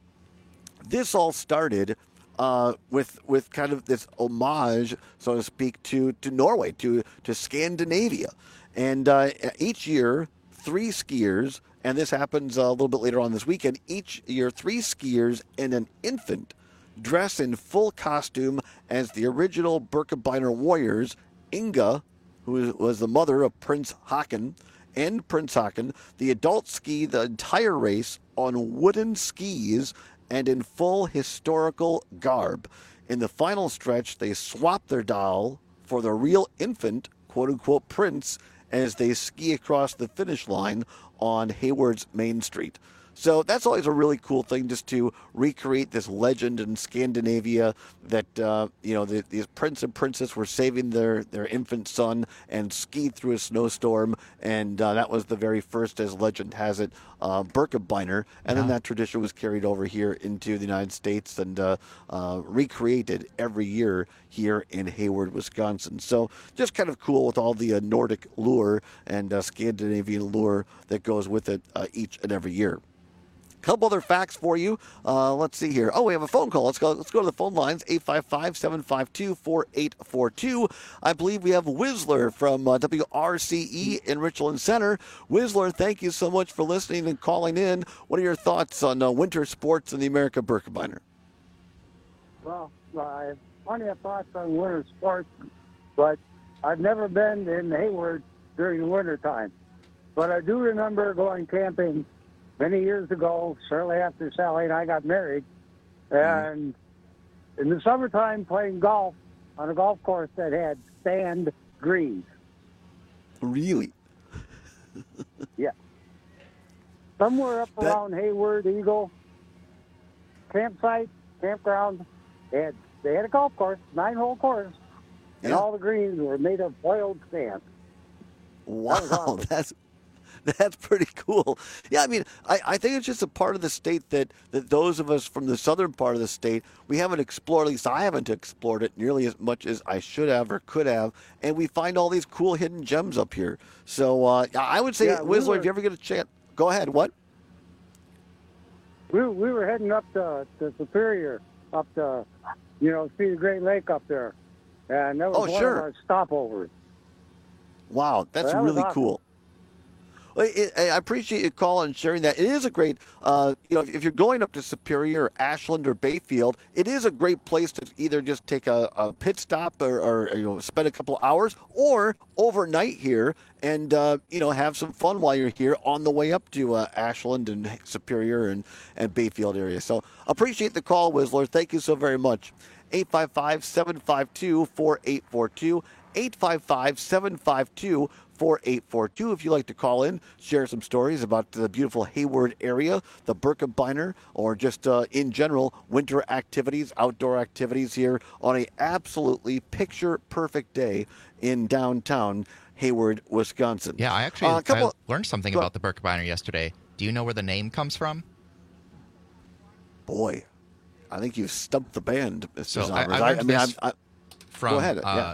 This all started uh, with with kind of this homage, so to speak, to, to Norway, to, to Scandinavia. And uh, each year, three skiers, and this happens uh, a little bit later on this weekend, each year, three skiers and an infant dress in full costume as the original Birkebeiner warriors. Inga, who was the mother of Prince Haakon, and Prince Haakon. The adults ski the entire race on wooden skis and in full historical garb. In the final stretch, they swap their doll for the real infant, quote-unquote, prince, as they ski across the finish line on Hayward's Main Street. So that's always a really cool thing, just to recreate this legend in Scandinavia that, uh, you know, the, these prince and princess were saving their, their infant son and skied through a snowstorm. And uh, that was the very first, as legend has it, uh, Birkebeiner. And yeah. then that tradition was carried over here into the United States and uh, uh, recreated every year here in Hayward, Wisconsin. So just kind of cool with all the uh, Nordic lure and uh, Scandinavian lure that goes with it uh, each and every year. Couple other facts for you. Uh, let's see here. Oh, we have a phone call. Let's go. Let's go to the phone lines. eight five five, seven five two, four eight four two. I believe we have Whistler from uh, W R C E in Richland Center. Whistler, thank you so much for listening and calling in. What are your thoughts on uh, winter sports in the American Birkebeiner? Well, I have plenty of thoughts on winter sports, but I've never been in Hayward during the winter time. But I do remember going camping many years ago, shortly after Sally and I got married, and mm. in the summertime playing golf on a golf course that had sand greens. Really? Yeah. Somewhere up that... around Hayward, Eagle, campsite, campground, they had, they had a golf course, nine-hole course, and yeah. all the greens were made of boiled sand. Wow, that awesome. that's... That's pretty cool. Yeah, I mean, I, I think it's just a part of the state that, that those of us from the southern part of the state, we haven't explored, at least I haven't explored it nearly as much as I should have or could have, and we find all these cool hidden gems up here. So uh, I would say, yeah, Whistler, we were, if you ever get a chance, go ahead. What? We, we were heading up to, to Superior, up to, you know, see the Great Lake up there, and that was oh, one sure. of our stopovers. Wow, that's that really awesome. cool. It, I appreciate you calling and sharing that. It is a great, uh, you know, if you're going up to Superior or Ashland or Bayfield, it is a great place to either just take a, a pit stop or, or, you know, spend a couple hours or overnight here and, uh, you know, have some fun while you're here on the way up to uh, Ashland and Superior and, and Bayfield area. So appreciate the call, Whistler. Thank you so very much. eight five five, seven five two, four eight four two, eight five five, seven five two, four eight four two. If you'd like to call in, share some stories about the beautiful Hayward area, the Birkebeiner, or just uh, in general, winter activities, outdoor activities here on a absolutely picture-perfect day in downtown Hayward, Wisconsin. Yeah, I actually Uh, a couple- I learned something Go- about the Birkebeiner yesterday. Do you know where the name comes from? Boy, I think you've stumped the band, Mister So I, Zombers. I learned I mean, this I, I, from go ahead. uh, yeah.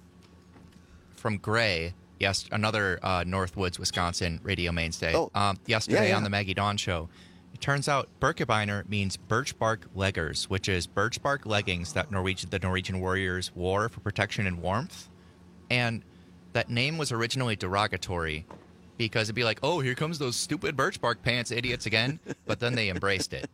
from Gray. Yes, another uh, Northwoods, Wisconsin radio mainstay. Oh. Um, yesterday Yeah, yeah. on the Maggie Dawn show, it turns out Birkebeiner means birch bark leggers, which is birch bark leggings that Norwegian the Norwegian warriors wore for protection and warmth. And that name was originally derogatory because it'd be like, oh, here comes those stupid birch bark pants idiots again. But then they embraced it.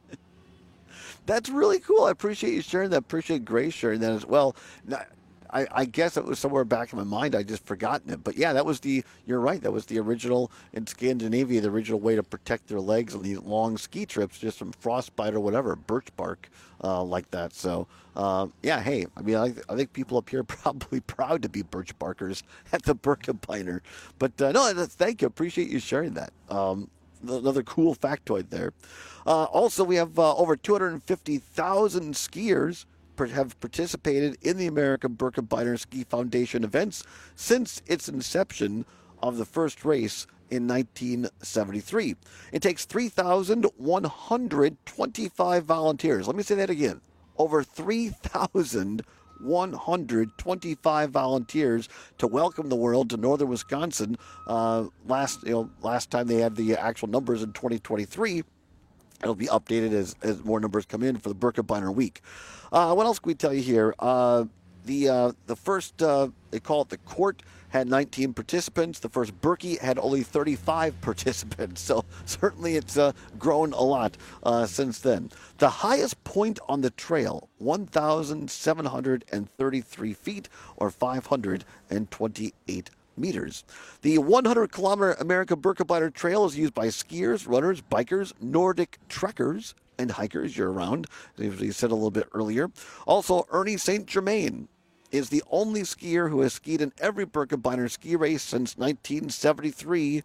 That's really cool. I appreciate you sharing that. Appreciate Grace sharing that as well. Now, I, I guess it was somewhere back in my mind. I just forgotten it. But yeah, that was the. You're right. That was the original in Scandinavia. The original way to protect their legs on these long ski trips, just from frostbite or whatever, birch bark uh, like that. So uh, yeah, hey, I mean, I, I think people up here are probably proud to be birch barkers at the Birkebeiner. But uh, no, that's, thank you. Appreciate you sharing that. Um, another cool factoid there. Uh, also, we have uh, over two hundred fifty thousand skiers have participated in the American Birkebeiner Ski Foundation events since its inception of the first race in nineteen seventy-three. It takes three thousand one hundred twenty-five volunteers. Let me say that again. Over three thousand one hundred twenty-five volunteers to welcome the world to northern Wisconsin. Uh, last, you know, last time they had the actual numbers in twenty twenty-three. It'll be updated as, as more numbers come in for the Birkebeiner week. Uh, what else can we tell you here? Uh, the uh, the first, uh, they call it the court, had nineteen participants. The first Birkie had only thirty-five participants. So certainly it's uh, grown a lot uh, since then. The highest point on the trail, one thousand seven hundred thirty-three feet or five hundred twenty-eight meters. The one hundred kilometer American Birkebeiner Trail is used by skiers, runners, bikers, Nordic trekkers, and hikers year-round, as we said a little bit earlier. Also, Ernie Saint Germain is the only skier who has skied in every Birkebeiner ski race since nineteen seventy-three,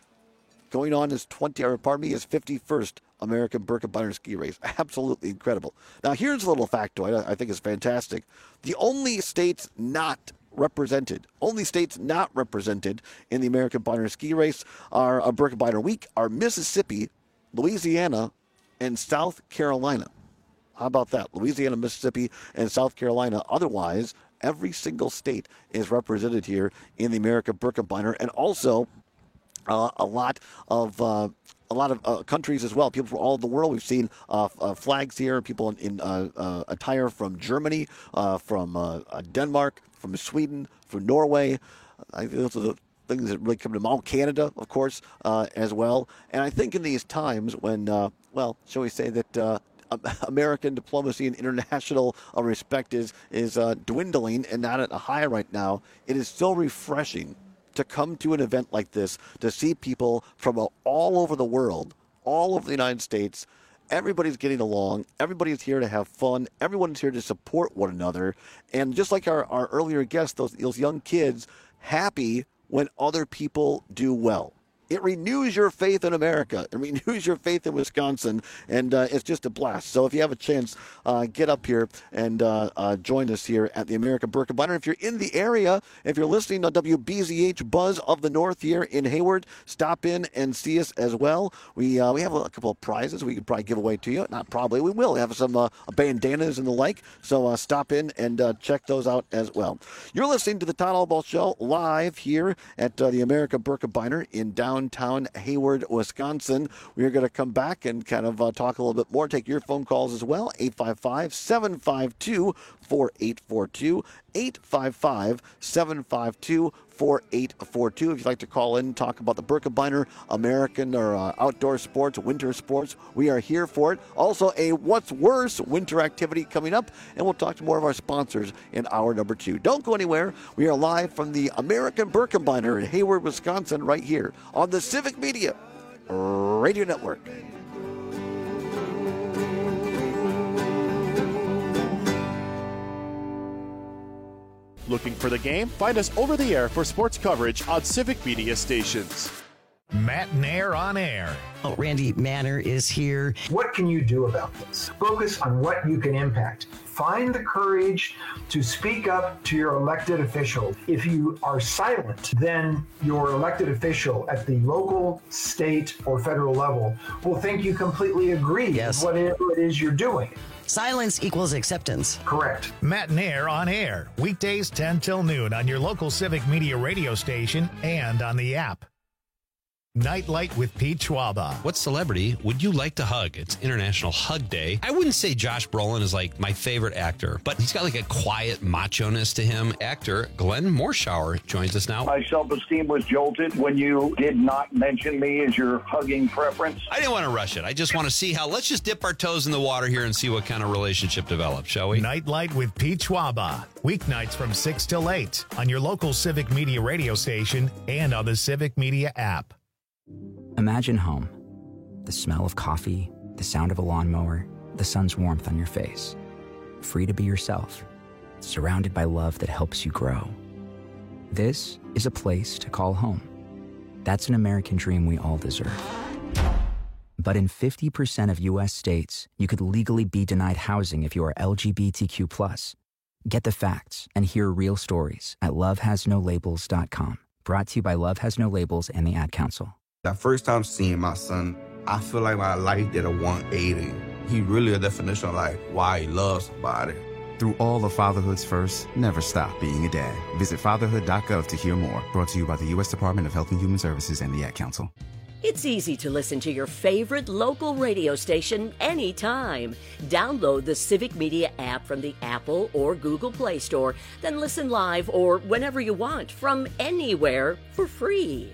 going on his twenty, or pardon me, his fifty-first American Birkebeiner ski race. Absolutely incredible. Now, here's a little factoid I think is fantastic. The only states not represented, only states not represented in the American Birkebeiner ski race are a Birkebeiner week are Mississippi, Louisiana, and South Carolina. How about that? Louisiana, Mississippi, and South Carolina. Otherwise, every single state is represented here in the American Birkebeiner, and also uh, a lot of uh, a lot of uh, countries as well. People from all over the world. We've seen uh, uh, flags here. People in, in uh, uh, attire from Germany, uh, from uh, uh, Denmark, from Sweden, from Norway. I think those are the things that really come to mind. Canada, of course, uh, as well. And I think in these times when, uh, well, shall we say that uh, American diplomacy and international uh, respect is is uh, dwindling and not at a high right now, it is so refreshing to come to an event like this, to see people from uh, all over the world, all over the United States. Everybody's getting along. Everybody's here to have fun. Everyone's here to support one another. And just like our, our earlier guests, those, those young kids, happy when other people do well. It renews your faith in America. It renews your faith in Wisconsin, and uh, it's just a blast. So if you have a chance, uh, get up here and uh, uh, join us here at the American Birkebeiner. If you're in the area, if you're listening to W B Z H Buzz of the North here in Hayward, stop in and see us as well. We uh, we have a couple of prizes we could probably give away to you. Not probably, we will. We have some uh, bandanas and the like. So uh, stop in and uh, check those out as well. You're listening to the Todd Albaugh Show live here at uh, the American Birkebeiner in downtown. Downtown Hayward, Wisconsin. We are going to come back and kind of uh, talk a little bit more, take your phone calls as well. eight five five, seven five two, four eight four two, eight five five, seven five two, four eight four two. If you'd like to call in and talk about the Birkebeiner, American or uh, outdoor sports, winter sports, we are here for it. Also, a What's Worse winter activity coming up, and we'll talk to more of our sponsors in hour number two. Don't go anywhere. We are live from the American Birkebeiner in Hayward, Wisconsin, right here on the Civic Media Radio Network. Looking for the game? Find us over the air for sports coverage on Civic Media stations. Matt Nair on air. Oh, Randy Manor is here. What can you do about this? Focus on what you can impact. Find the courage to speak up to your elected official. If you are silent, then your elected official at the local, state, or federal level will think you completely agree yes. with whatever it is you're doing. Silence equals acceptance. Correct. Matt Nair on air. Weekdays ten till noon on your local Civic Media radio station and on the app. Nightlight with Pete Schwaba. What celebrity would you like to hug? It's International Hug Day. I wouldn't say Josh Brolin is like my favorite actor, but he's got like a quiet macho-ness to him. Actor Glenn Morshower joins us now. My self-esteem was jolted when you did not mention me as your hugging preference. I didn't want to rush it. I just want to see how, let's just dip our toes in the water here and see what kind of relationship develops, shall we? Nightlight with Pete Schwaba. Weeknights from six till eight on your local Civic Media radio station and on the Civic Media app. Imagine home. The smell of coffee, the sound of a lawnmower, the sun's warmth on your face. Free to be yourself, surrounded by love that helps you grow. This is a place to call home. That's an American dream we all deserve. But in fifty percent of U S states, you could legally be denied housing if you are L G B T Q plus. Get the facts and hear real stories at love has no labels dot com. Brought to you by Love Has No Labels and the Ad Council. That first time seeing my son, I feel like my life did a one eighty. He really a definition of like why he loves somebody. Through all the fatherhood's first, never stop being a dad. Visit fatherhood dot gov to hear more. Brought to you by the U S Department of Health and Human Services and the Ad Council. It's easy to listen to your favorite local radio station anytime. Download the Civic Media app from the Apple or Google Play Store, then listen live or whenever you want from anywhere for free.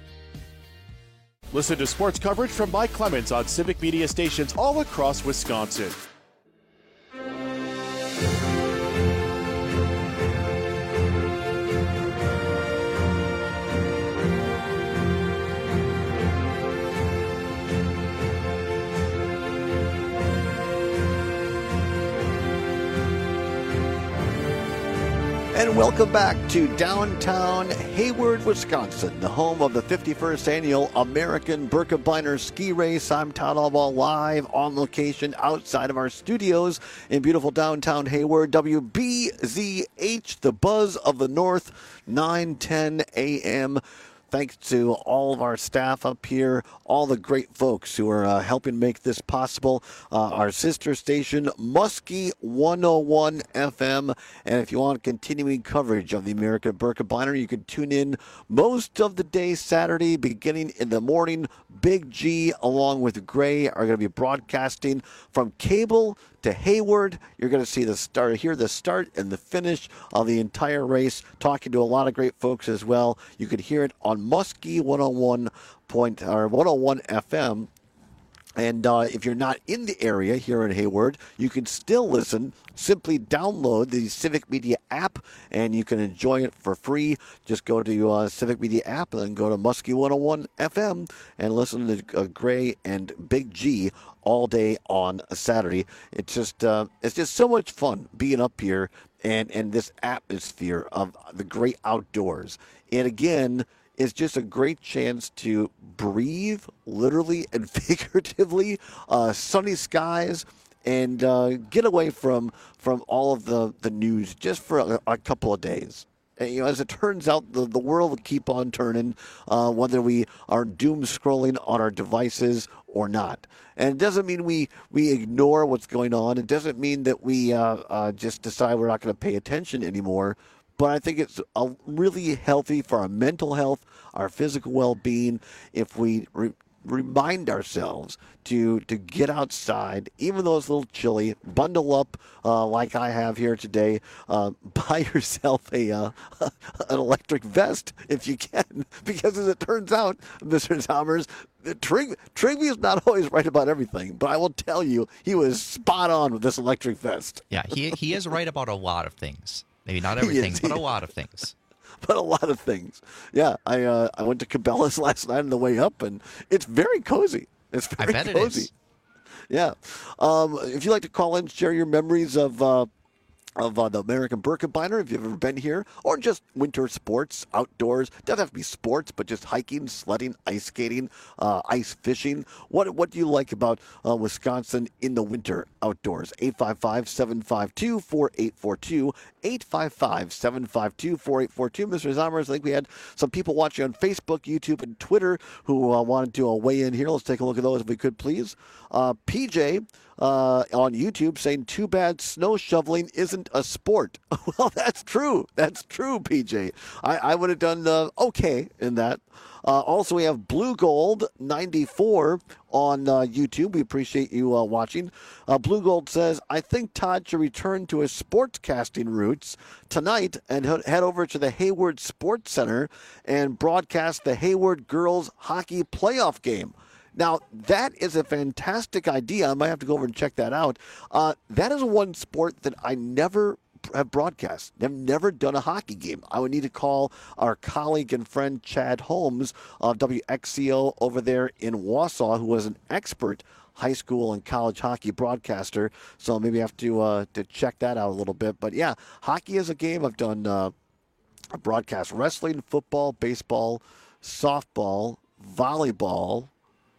Listen to sports coverage from Mike Clemens on Civic Media stations all across Wisconsin. And welcome back to downtown Hayward, Wisconsin, the home of the fifty-first annual American Birkebeiner Ski Race. I'm Todd Albaugh, live on location outside of our studios in beautiful downtown Hayward. W B Z H, the buzz of the north, nine ten a.m. Thanks to all of our staff up here, all the great folks who are uh, helping make this possible. Uh, our sister station, Muskie one oh one F M. And if you want continuing coverage of the American Birkebeiner, you can tune in most of the day Saturday, beginning in the morning. Big G, along with Gray, are going to be broadcasting from cable to Hayward. You're going to see the start, hear the start and the finish of the entire race. Talking to a lot of great folks as well. You can hear it on Muskie one oh one point or one oh one F M. And uh, if you're not in the area here in Hayward, you can still listen. Simply download the Civic Media app, and you can enjoy it for free. Just go to uh, Civic Media app and then go to Muskie one oh one F M and listen to uh, Gray and Big G all day on a Saturday. It's just uh, it's just so much fun being up here and, and this atmosphere of the great outdoors. And again, it's just a great chance to breathe, literally and figuratively, uh, sunny skies, and uh, get away from from all of the, the news just for a, a couple of days. And, you know, as it turns out, the, the world will keep on turning, uh, whether we are doom scrolling on our devices or not. And it doesn't mean we, we ignore what's going on. It doesn't mean that we uh, uh, just decide we're not going to pay attention anymore. But I think it's a really healthy for our mental health, our physical well-being, if we re- remind ourselves to to get outside, even though it's a little chilly, bundle up uh, like I have here today, uh, buy yourself a uh, an electric vest if you can, because as it turns out, Mister Zomers, Trig- Trigby is not always right about everything, but I will tell you, he was spot on with this electric vest. Yeah, he he is right about a lot of things. Maybe not everything, is, but a lot of things. But a lot of things. Yeah, I uh, I went to Cabela's last night on the way up, and it's very cozy. It's very I bet cozy. it is. Yeah. Um, if you'd like to call in, share your memories of uh, of uh, the American Birkebeiner, if you've ever been here, or just winter sports, outdoors. Doesn't have to be sports, but just hiking, sledding, ice skating, uh, ice fishing. What what do you like about uh, Wisconsin in the winter outdoors? eight five five, seven five two, four eight four two, eight five five, seven five two, four eight four two. Mister Zommers, I think we had some people watching on Facebook, YouTube, and Twitter who uh, wanted to uh, weigh in here. Let's take a look at those if we could, please. Uh, P J uh, on YouTube saying, too bad snow shoveling isn't a sport. Well, that's true. That's true, P J. I, I would have done uh, okay in that. Uh, also, we have Blue Gold ninety-four on uh, YouTube. We appreciate you uh, watching. Uh, Blue Gold says, I think Todd should return to his sportscasting roots tonight and he- head over to the Hayward Sports Center and broadcast the Hayward girls hockey playoff game. Now, that is a fantastic idea. I might have to go over and check that out. Uh, that is one sport that I never have broadcast. I've never done a hockey game. I would need to call our colleague and friend Chad Holmes of W X C O over there in Wausau, who was an expert high school and college hockey broadcaster. So maybe I have to uh, to check that out a little bit. But yeah, hockey is a game. I've done uh, I broadcast wrestling, football, baseball, softball, volleyball.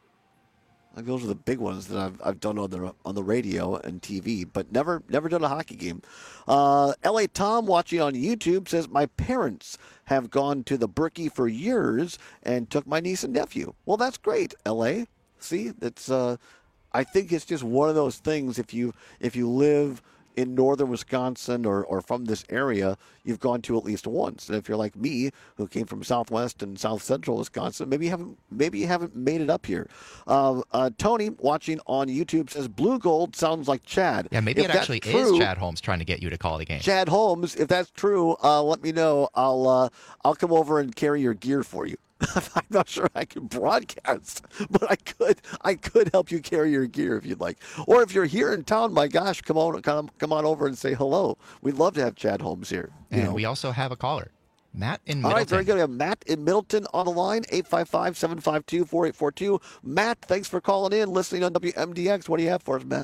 Those are the big ones that I've I've done on the on the radio and T V, but never never done a hockey game. Uh, L A Tom watching on YouTube says my parents have gone to the Berkey for years and took my niece and nephew. Well, that's great, L A. See, that's uh, I think it's just one of those things. If you if you live in northern Wisconsin or, or from this area, you've gone to at least once. And if you're like me, who came from southwest and south central Wisconsin, maybe you haven't maybe you haven't made it up here. Uh, uh, Tony, watching on YouTube, says Blue Gold sounds like Chad. Yeah, maybe If it actually true, is Chad Holmes trying to get you to call the game. Chad Holmes, if that's true, uh, let me know. I'll uh, I'll come over and carry your gear for you. I'm not sure I can broadcast, but I could I could help you carry your gear if you'd like. Or if you're here in town, my gosh, come on come, come on over and say hello. We'd love to have Chad Holmes here. You And know. we also have a caller, Matt in All Middleton. right, very good. We have Matt in Middleton on the line, eight five five, seven five two, four eight four two. Matt, thanks for calling in, listening on W M D X. What do you have for us, Matt?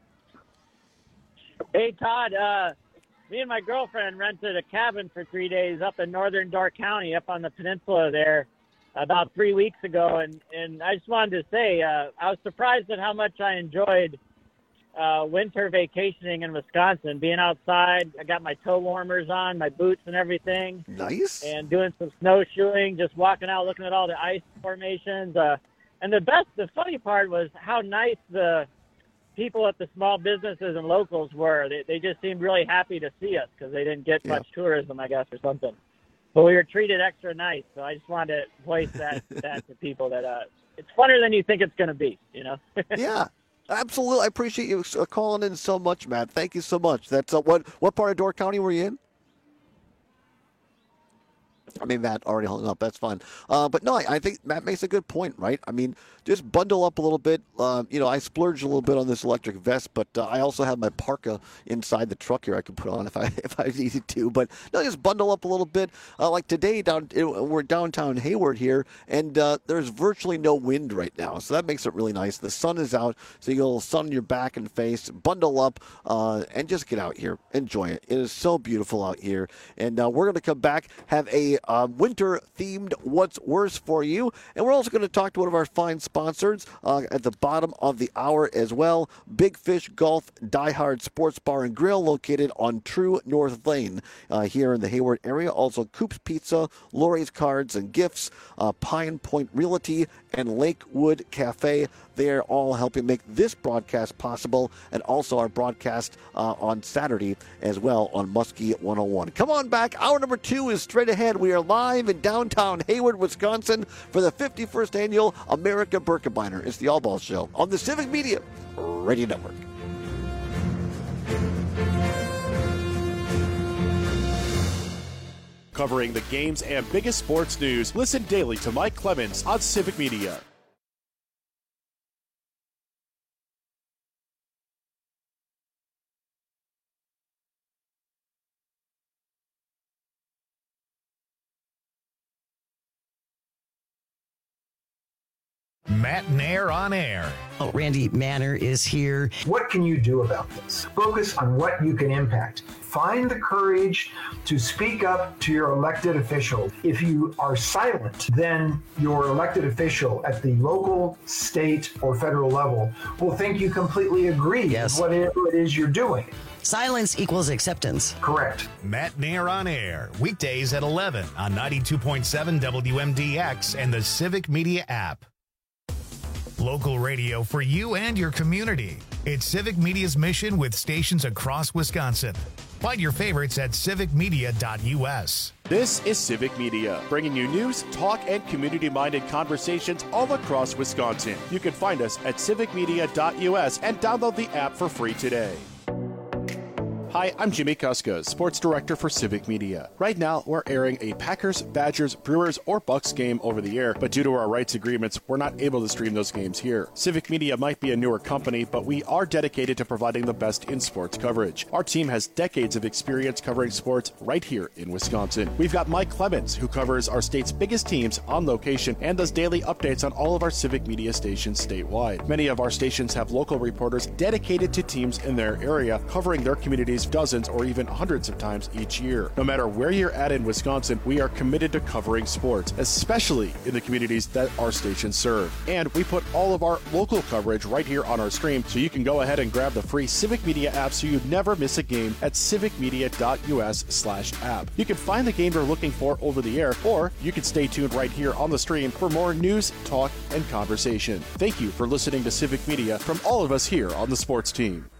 Hey, Todd. Uh, me and my girlfriend rented a cabin for three days up in northern Door County, up on the peninsula there, about three weeks ago. And, and I just wanted to say, uh, I was surprised at how much I enjoyed uh, winter vacationing in Wisconsin, being outside. I got my toe warmers on, my boots and everything. Nice. And doing some snowshoeing, just walking out, looking at all the ice formations. Uh, and the best, the funny part was how nice the people at the small businesses and locals were. They, they just seemed really happy to see us because they didn't get Yeah. much tourism, I guess, or something. But we were treated extra nice, so I just wanted to voice that that to people that uh, it's funner than you think it's going to be, you know? Yeah, absolutely. I appreciate you uh, calling in so much, Matt. Thank you so much. That's uh, what what part of Door County were you in? I mean, Matt already hung up. That's fine. Uh, but no, I, I think Matt makes a good point, right? I mean, just bundle up a little bit. Uh, you know, I splurged a little bit on this electric vest, but uh, I also have my parka inside the truck here I could put on if I if I needed to. But no, just bundle up a little bit. Uh, like today, down it, we're downtown Hayward here, and uh, there's virtually no wind right now, so that makes it really nice. The sun is out, so you get a little sun on your back and face. Bundle up uh, and just get out here. Enjoy it. It is so beautiful out here, and uh, we're going to come back, have a uh, winter-themed What's Worse for you, and we're also going to talk to one of our fine sponsors uh, at the bottom of the hour as well. Big Fish Golf Diehard Sports Bar and Grill, located on True North Lane uh, here in the Hayward area. Also, Coop's Pizza, Lori's Cards and Gifts, uh, Pine Point Realty, and Lakewood Cafe. They're all helping make this broadcast possible, and also our broadcast uh, on Saturday as well on Muskie one oh one. Come on back. Hour number two is straight ahead. We are live in downtown Hayward, Wisconsin for the fifty-first annual America Birkebeiner. It's the All Balls Show on the Civic Media Radio Network. Covering the games and biggest sports news, listen daily to Mike Clemens on Civic Media. Matt Nair on air. Oh, Randy Manor is here. What can you do about this? Focus on what you can impact. Find the courage to speak up to your elected official. If you are silent, then your elected official at the local, state, or federal level will think you completely agree Yes. with whatever it is you're doing. Silence equals acceptance. Correct. Matt Nair on air, weekdays at eleven on ninety-two point seven W M D X and the Civic Media app. Local radio for you and your community. It's Civic Media's mission with stations across Wisconsin. Find your favorites at civic media dot U S. This is Civic Media, bringing you news, talk, and community-minded conversations all across Wisconsin. You can find us at civic media dot U S and download the app for free today. Hi, I'm Jimmy Kuska, Sports Director for Civic Media. Right now, we're airing a Packers, Badgers, Brewers, or Bucks game over the air, but due to our rights agreements, we're not able to stream those games here. Civic Media might be a newer company, but we are dedicated to providing the best in sports coverage. Our team has decades of experience covering sports right here in Wisconsin. We've got Mike Clemens, who covers our state's biggest teams on location and does daily updates on all of our Civic Media stations statewide. Many of our stations have local reporters dedicated to teams in their area, covering their communities dozens or even hundreds of times each year. No matter where you're at in Wisconsin, we are committed to covering sports, especially in the communities that our stations serve. And we put all of our local coverage right here on our stream, so you can go ahead and grab the free Civic Media app so you never miss a game at civic media dot U S slash app. You can find the game you're looking for over the air, or you can stay tuned right here on the stream for more news, talk, and conversation. Thank you for listening to Civic Media from all of us here on the sports team.